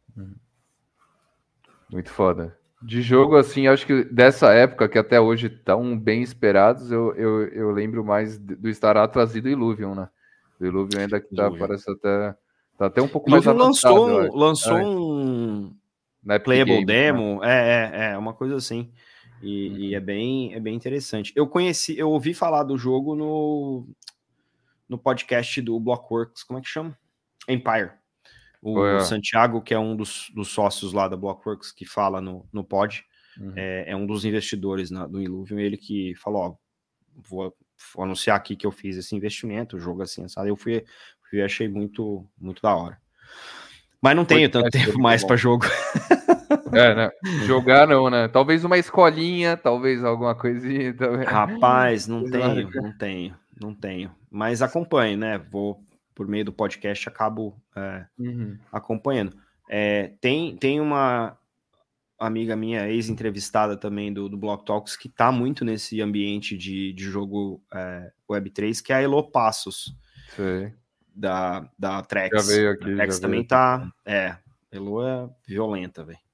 S4: Muito foda. De jogo, assim, acho que dessa época, que até hoje estão bem esperados, eu lembro mais do Star Atlas e do Illuvium, né? Do Illuvium ainda que parece até um pouco mais avançado.
S2: Lançou um playable demo, né? Uma coisa assim. E é bem interessante. Eu ouvi falar do jogo no podcast do Blockworks, como é que chama? Empire. O Santiago, que é um dos sócios lá da Blockworks, que fala no pod, é um dos investidores do Illuvium, ele que falou, vou anunciar aqui que eu fiz esse investimento, o jogo assim, sabe? Eu fui achei muito, muito da hora. Mas não tenho tanto tempo mais para jogo.
S4: Né? Jogar não, né? Talvez uma escolinha, talvez alguma coisinha. Talvez...
S2: Rapaz, não tenho. Mas acompanho, né? Vou, por meio do podcast, acabo acompanhando. Tem uma amiga minha, ex-entrevistada também do Block Talks, que tá muito nesse ambiente de jogo Web3, que é a Elo Passos.
S4: Sei.
S2: Da Trex.
S4: Já veio aqui.
S2: A Trex também tá... Elo é violenta, velho.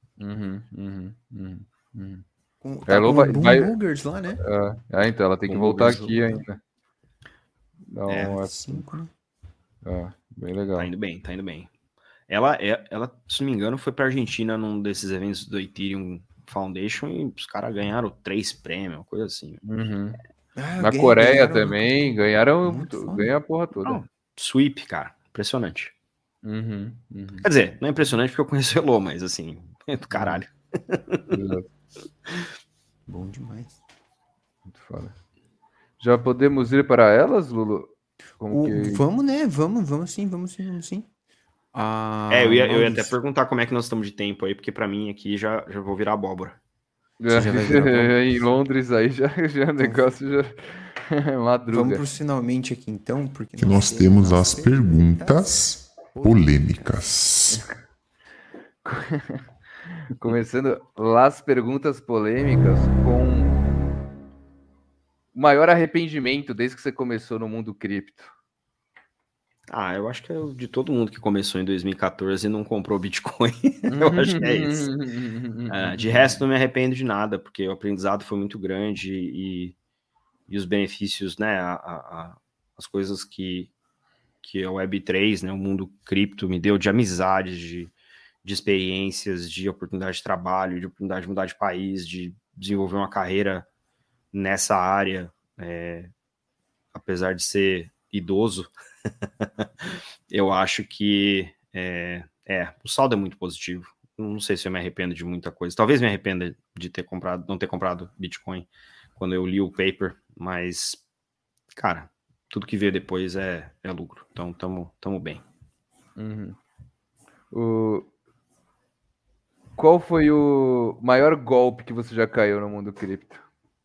S1: Tá com o Boogers lá, né?
S4: Então, ela tem que voltar aqui ainda.
S1: Não, 5, né?
S4: Bem legal.
S2: Tá indo bem. Ela, se não me engano, foi pra Argentina num desses eventos do Ethereum Foundation e os caras ganharam 3 prêmios, uma coisa assim.
S4: Na Coreia também, ganharam a porra toda.
S2: Sweep, cara, impressionante. Quer dizer, não é impressionante porque eu conheço o Elo, mas assim, é do caralho.
S1: Bom demais.
S4: Muito foda. Já podemos ir para elas, Lulu?
S1: Vamos, né? Vamos sim.
S2: Eu ia até perguntar como é que nós estamos de tempo aí, porque pra mim aqui já vou virar abóbora.
S1: Você já vai virar abóbora?
S4: Em Londres aí já o negócio já madruga.
S1: Vamos pro finalmente aqui então, porque
S3: nós temos as perguntas polêmicas.
S4: Começando as perguntas polêmicas com o maior arrependimento desde que você começou no mundo cripto.
S2: Eu acho que é de todo mundo que começou em 2014 e não comprou Bitcoin. Eu acho que é isso. De resto, não me arrependo de nada, porque o aprendizado foi muito grande e os benefícios, né, as coisas que a Web3, né, o mundo cripto me deu de amizades, de experiências, de oportunidade de trabalho, de oportunidade de mudar de país, de desenvolver uma carreira nessa área, apesar de ser idoso, eu acho que o saldo é muito positivo. Não sei se eu me arrependo de muita coisa. Talvez me arrependa de não ter comprado Bitcoin quando eu li o paper, mas, cara, tudo que veio depois é lucro. Então, tamo bem.
S4: Qual foi o maior golpe que você já caiu no mundo cripto?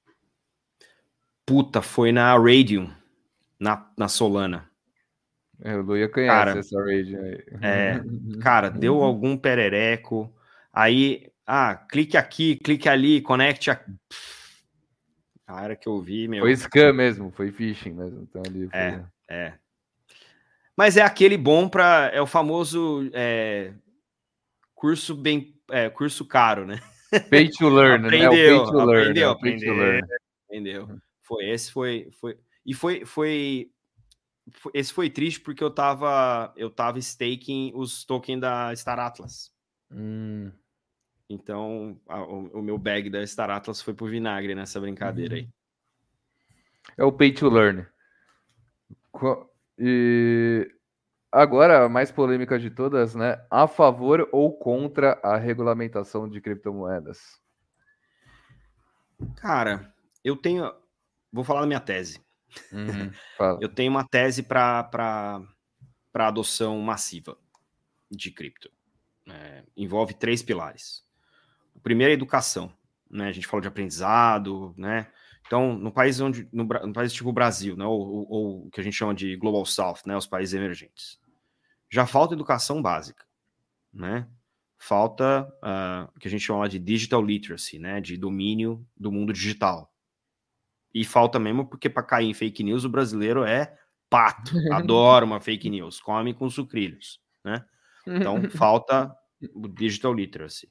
S2: Puta, foi na Radium, na Solana.
S4: O Luia conhece
S2: Cara,
S4: essa Radium aí.
S2: Cara, deu algum perereco, aí, clique aqui, clique ali, conecte a... A hora que eu vi, meu...
S4: Foi scam mesmo, foi phishing mesmo. Então, ali foi...
S2: Mas é aquele bom para... É o famoso curso caro, né?
S4: Pay to learn, né?
S2: Aprendeu. Esse foi triste porque eu tava staking os tokens da Star Atlas. Então, o meu bag da Star Atlas foi pro vinagre nessa brincadeira aí.
S4: É o pay to learn. E agora, a mais polêmica de todas, né? A favor ou contra a regulamentação de criptomoedas?
S2: Cara, vou falar da minha tese.
S4: Fala.
S2: Eu tenho uma tese para adoção massiva de cripto. Envolve 3 pilares. O primeiro é a educação, né? A gente falou de aprendizado, né? Então, no país tipo o Brasil, né? Ou o que a gente chama de Global South, né? Os países emergentes, já falta educação básica, né? Falta o que a gente chama de digital literacy, né? De domínio do mundo digital. E falta mesmo porque para cair em fake news o brasileiro é pato, adora uma fake news, come com sucrilhos, né? Então, falta o digital literacy.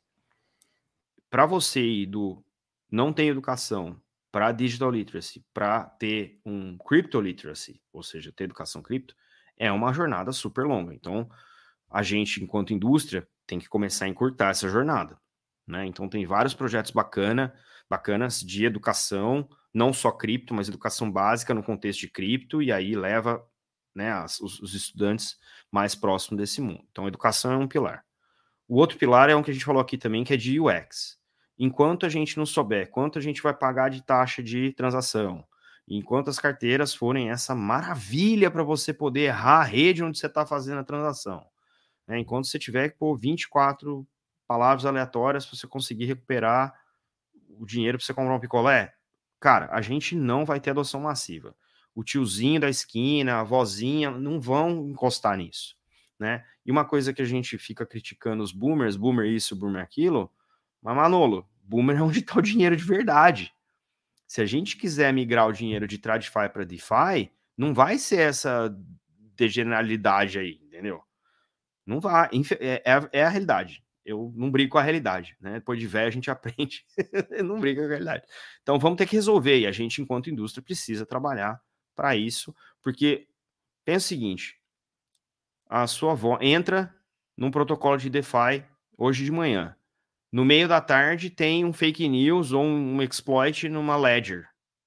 S2: Para você ir do não tem educação para digital literacy, para ter um crypto literacy, ou seja, ter educação cripto, é uma jornada super longa. Então, a gente, enquanto indústria, tem que começar a encurtar essa jornada, né? Então, tem vários projetos bacanas de educação, não só cripto, mas educação básica no contexto de cripto, e aí leva, né, os estudantes mais próximos desse mundo. Então, a educação é um pilar. O outro pilar é um que a gente falou aqui também, que é de UX. Enquanto a gente não souber quanto a gente vai pagar de taxa de transação, enquanto as carteiras forem essa maravilha para você poder errar a rede onde você está fazendo a transação, né? Enquanto você tiver que pôr 24 palavras aleatórias para você conseguir recuperar o dinheiro para você comprar um picolé, cara, a gente não vai ter adoção massiva. O tiozinho da esquina, a vozinha, não vão encostar nisso, né? E uma coisa que a gente fica criticando os boomers, boomer isso, boomer aquilo, mas Manolo, boomer é onde está o dinheiro de verdade. Se a gente quiser migrar o dinheiro de TradFi para DeFi, não vai ser essa degeneralidade aí, entendeu? Não vai, é a realidade. Eu não brigo com a realidade, né? Depois de velho a gente aprende, não briga com a realidade. Então vamos ter que resolver, e a gente, enquanto indústria, precisa trabalhar para isso, porque pensa o seguinte, a sua avó entra num protocolo de DeFi hoje de manhã, no meio da tarde tem um fake news ou um exploit numa ledger.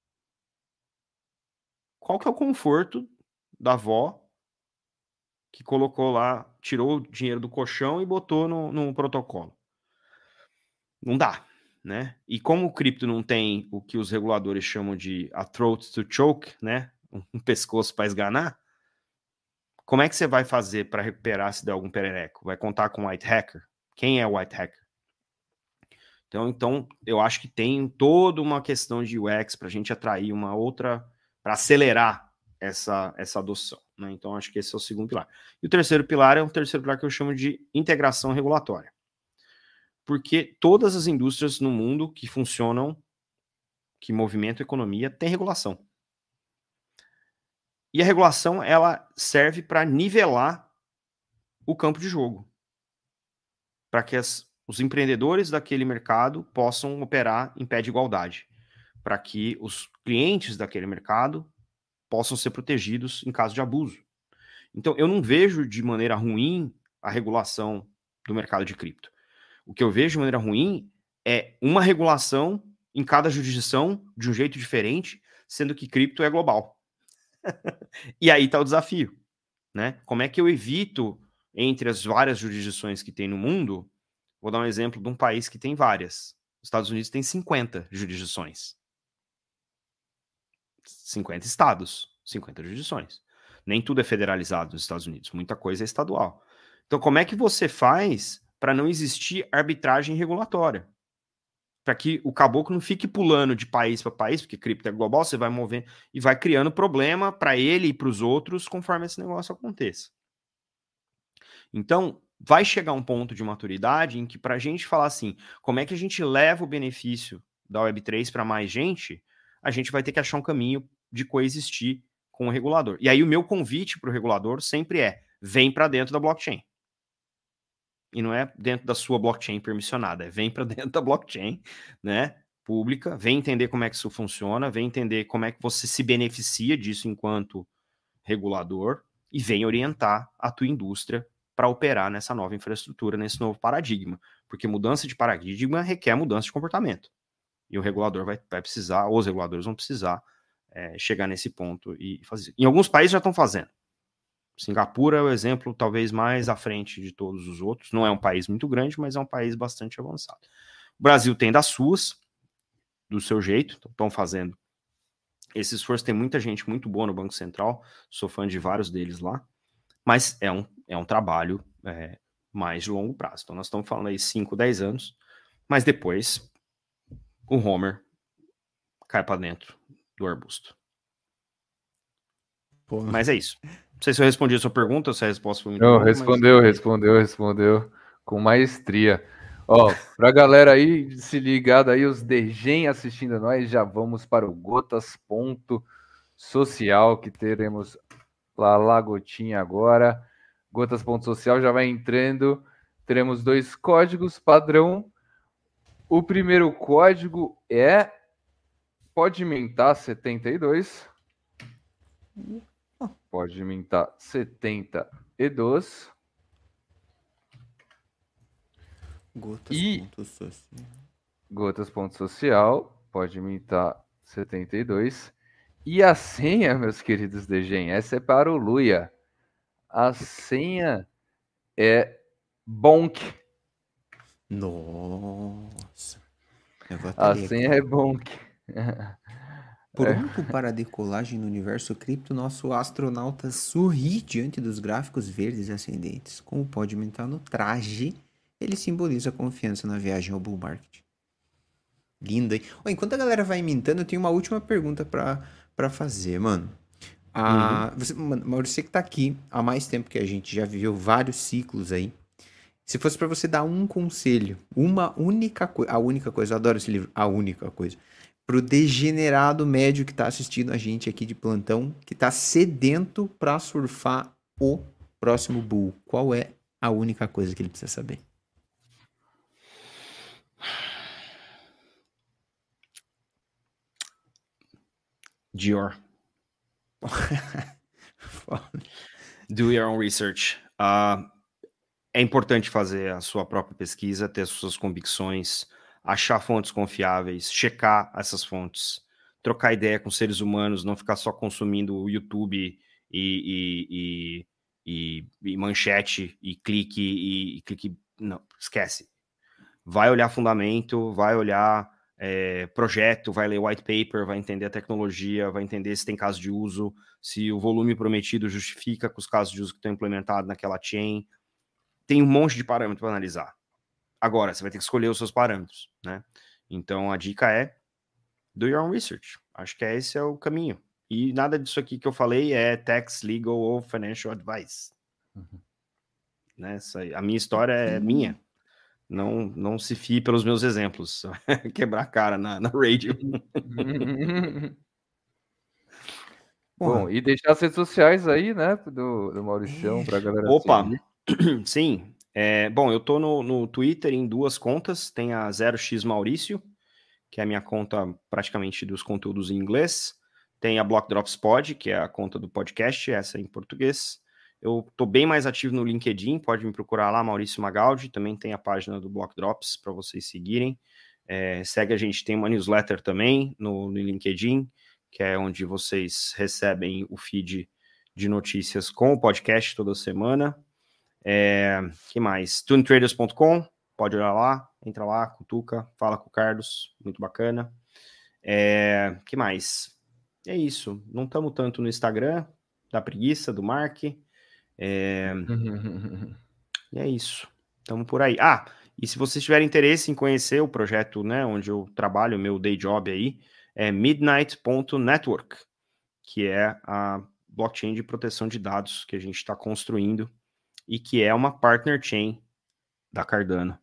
S2: Qual que é o conforto da avó que colocou lá, tirou o dinheiro do colchão e botou no protocolo? Não dá, né? E como o cripto não tem o que os reguladores chamam de a throat to choke, né? Um pescoço para esganar, como é que você vai fazer para recuperar se der algum perereco? Vai contar com white hacker? Quem é o white hacker? Então, eu acho que tem toda uma questão de UX para a gente atrair uma outra, para acelerar essa adoção, né? Então, acho que esse é o segundo pilar. E o terceiro pilar é um terceiro pilar que eu chamo de integração regulatória. Porque todas as indústrias no mundo que funcionam, que movimentam a economia, tem regulação. E a regulação, ela serve para nivelar o campo de jogo. Para que os empreendedores daquele mercado possam operar em pé de igualdade, para que os clientes daquele mercado possam ser protegidos em caso de abuso. Então, eu não vejo de maneira ruim a regulação do mercado de cripto. O que eu vejo de maneira ruim é uma regulação em cada jurisdição de um jeito diferente, sendo que cripto é global. E aí está o desafio, né? Como é que eu evito, entre as várias jurisdições que tem no mundo, vou dar um exemplo de um país que tem várias. Os Estados Unidos tem 50 jurisdições. 50 estados, 50 jurisdições. Nem tudo é federalizado nos Estados Unidos, muita coisa é estadual. Então, como é que você faz para não existir arbitragem regulatória? Para que o caboclo não fique pulando de país para país, porque cripto é global, você vai movendo e vai criando problema para ele e para os outros conforme esse negócio aconteça. Então, vai chegar um ponto de maturidade em que, para a gente falar assim, como é que a gente leva o benefício da Web3 para mais gente, a gente vai ter que achar um caminho de coexistir com o regulador. E aí o meu convite para o regulador sempre é, vem para dentro da blockchain. E não é dentro da sua blockchain permissionada, vem para dentro da blockchain, né, pública, vem entender como é que isso funciona, vem entender como é que você se beneficia disso enquanto regulador e vem orientar a tua indústria para operar nessa nova infraestrutura, nesse novo paradigma. Porque mudança de paradigma requer mudança de comportamento. E o regulador vai precisar, os reguladores vão precisar chegar nesse ponto e fazer. Em alguns países já estão fazendo. Singapura é o exemplo talvez mais à frente de todos os outros. Não é um país muito grande, mas é um país bastante avançado. O Brasil tem das suas, do seu jeito, estão fazendo esse esforço. Tem muita gente muito boa no Banco Central, sou fã de vários deles lá, mas é um trabalho mais de longo prazo. Então nós estamos falando aí 5, 10 anos, mas depois o Homer cai para dentro do arbusto. Pô. Mas é isso. Não sei se eu respondi a sua pergunta ou se a resposta foi muito
S4: longa. Respondeu com maestria. Ó, pra galera aí se ligada aí, os Degen assistindo a nós, já vamos para o Gotas.social, que teremos lá Lagotinha agora. Gotas.social já vai entrando. Teremos 2 códigos padrão. O primeiro código é Podmintar 72. Podmintar 72. Gotas.social, Podmintar 72. E a senha, meus queridos Degen, essa é para o Luia. A senha é Bonk.
S1: Nossa.
S4: A senha é Bonk.
S1: Pronto para a decolagem no universo cripto, nosso astronauta sorri diante dos gráficos verdes ascendentes. Como pode aumentar no traje, ele simboliza a confiança na viagem ao bull market. Lindo, hein? Enquanto a galera vai mintando, eu tenho uma última pergunta pra fazer, mano. Maurício, você que tá aqui há mais tempo que a gente, já viveu vários ciclos aí. Se fosse pra você dar um conselho, uma única coisa, a única coisa, eu adoro esse livro, a única coisa, pro degenerado médio que tá assistindo a gente aqui de plantão, que tá sedento pra surfar o próximo bull, qual é a única coisa que ele precisa saber?
S2: Dior. Do your own research. É importante fazer a sua própria pesquisa, ter as suas convicções, achar fontes confiáveis, checar essas fontes, trocar ideia com seres humanos, não ficar só consumindo o YouTube e manchete e clique. Não, esquece. Vai olhar fundamento, vai olhar projeto, vai ler white paper, vai entender a tecnologia, vai entender se tem caso de uso, se o volume prometido justifica com os casos de uso que estão implementados naquela chain. Tem um monte de parâmetros para analisar. Agora, você vai ter que escolher os seus parâmetros, né? Então, a dica é do your own research. Acho que esse é o caminho. E nada disso aqui que eu falei é tax, legal ou financial advice. Né? A minha história é minha. Não se fie pelos meus exemplos. Quebrar a cara na radio.
S4: Bom, e deixar as redes sociais aí, né, do Mauricião, pra galera
S2: seguir. Sim. Bom, eu tô no Twitter em 2 contas. Tem a 0x Maurício, que é a minha conta praticamente dos conteúdos em inglês. Tem a Block Drops Pod, que é a conta do podcast, essa em português. Eu tô bem mais ativo no LinkedIn, pode me procurar lá, Maurício Magaldi. Também tem a página do Block Drops para vocês seguirem. Segue a gente, tem uma newsletter também no LinkedIn, que é onde vocês recebem o feed de notícias com o podcast toda semana. Que mais? TuneTraders.com, pode olhar lá, entra lá, cutuca, fala com o Carlos, muito bacana. Que mais? É isso, não estamos tanto no Instagram, da preguiça, do Mark. E é isso. Estamos por aí. Ah, e se vocês tiverem interesse em conhecer o projeto, né, onde eu trabalho, meu day job aí, é midnight.network, que é a blockchain de proteção de dados que a gente está construindo e que é uma partner chain da Cardano.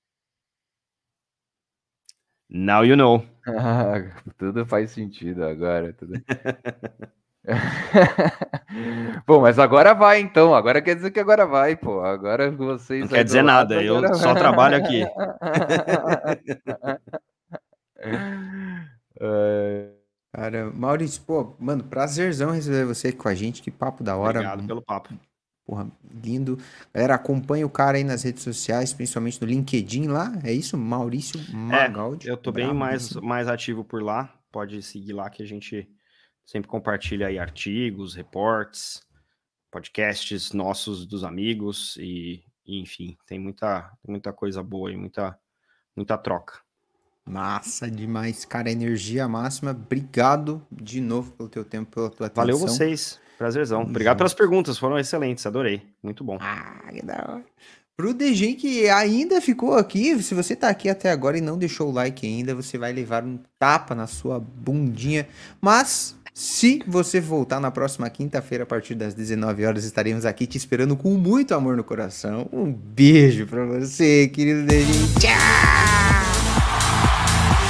S2: Now you know.
S4: Tudo faz sentido agora. Bom, mas agora vai então. Agora quer dizer que agora vai, pô. Agora vocês.
S2: Não quer dizer nada, eu só trabalho aqui.
S1: Cara, Maurício, pô, mano, prazerzão receber você aqui com a gente. Que papo da hora.
S2: Obrigado pelo papo.
S1: Porra, lindo. Galera, acompanha o cara aí nas redes sociais, principalmente no LinkedIn lá. É isso? Maurício Magaldi.
S2: Eu tô bem mais ativo por lá. Pode seguir lá que a gente sempre compartilha aí artigos, reportes, podcasts nossos dos amigos e enfim, tem muita coisa boa e muita troca.
S1: Massa demais, cara, energia máxima. Obrigado de novo pelo teu tempo, pela tua atenção.
S2: Valeu vocês, prazerzão. Obrigado pelas perguntas, foram excelentes, adorei, muito bom.
S1: Que da hora. Pro DG que ainda ficou aqui, se você tá aqui até agora e não deixou o like ainda, você vai levar um tapa na sua bundinha. Mas se você voltar na próxima quinta-feira, a partir das 19 horas, estaremos aqui te esperando com muito amor no coração. Um beijo pra você, querido DG. Tchau!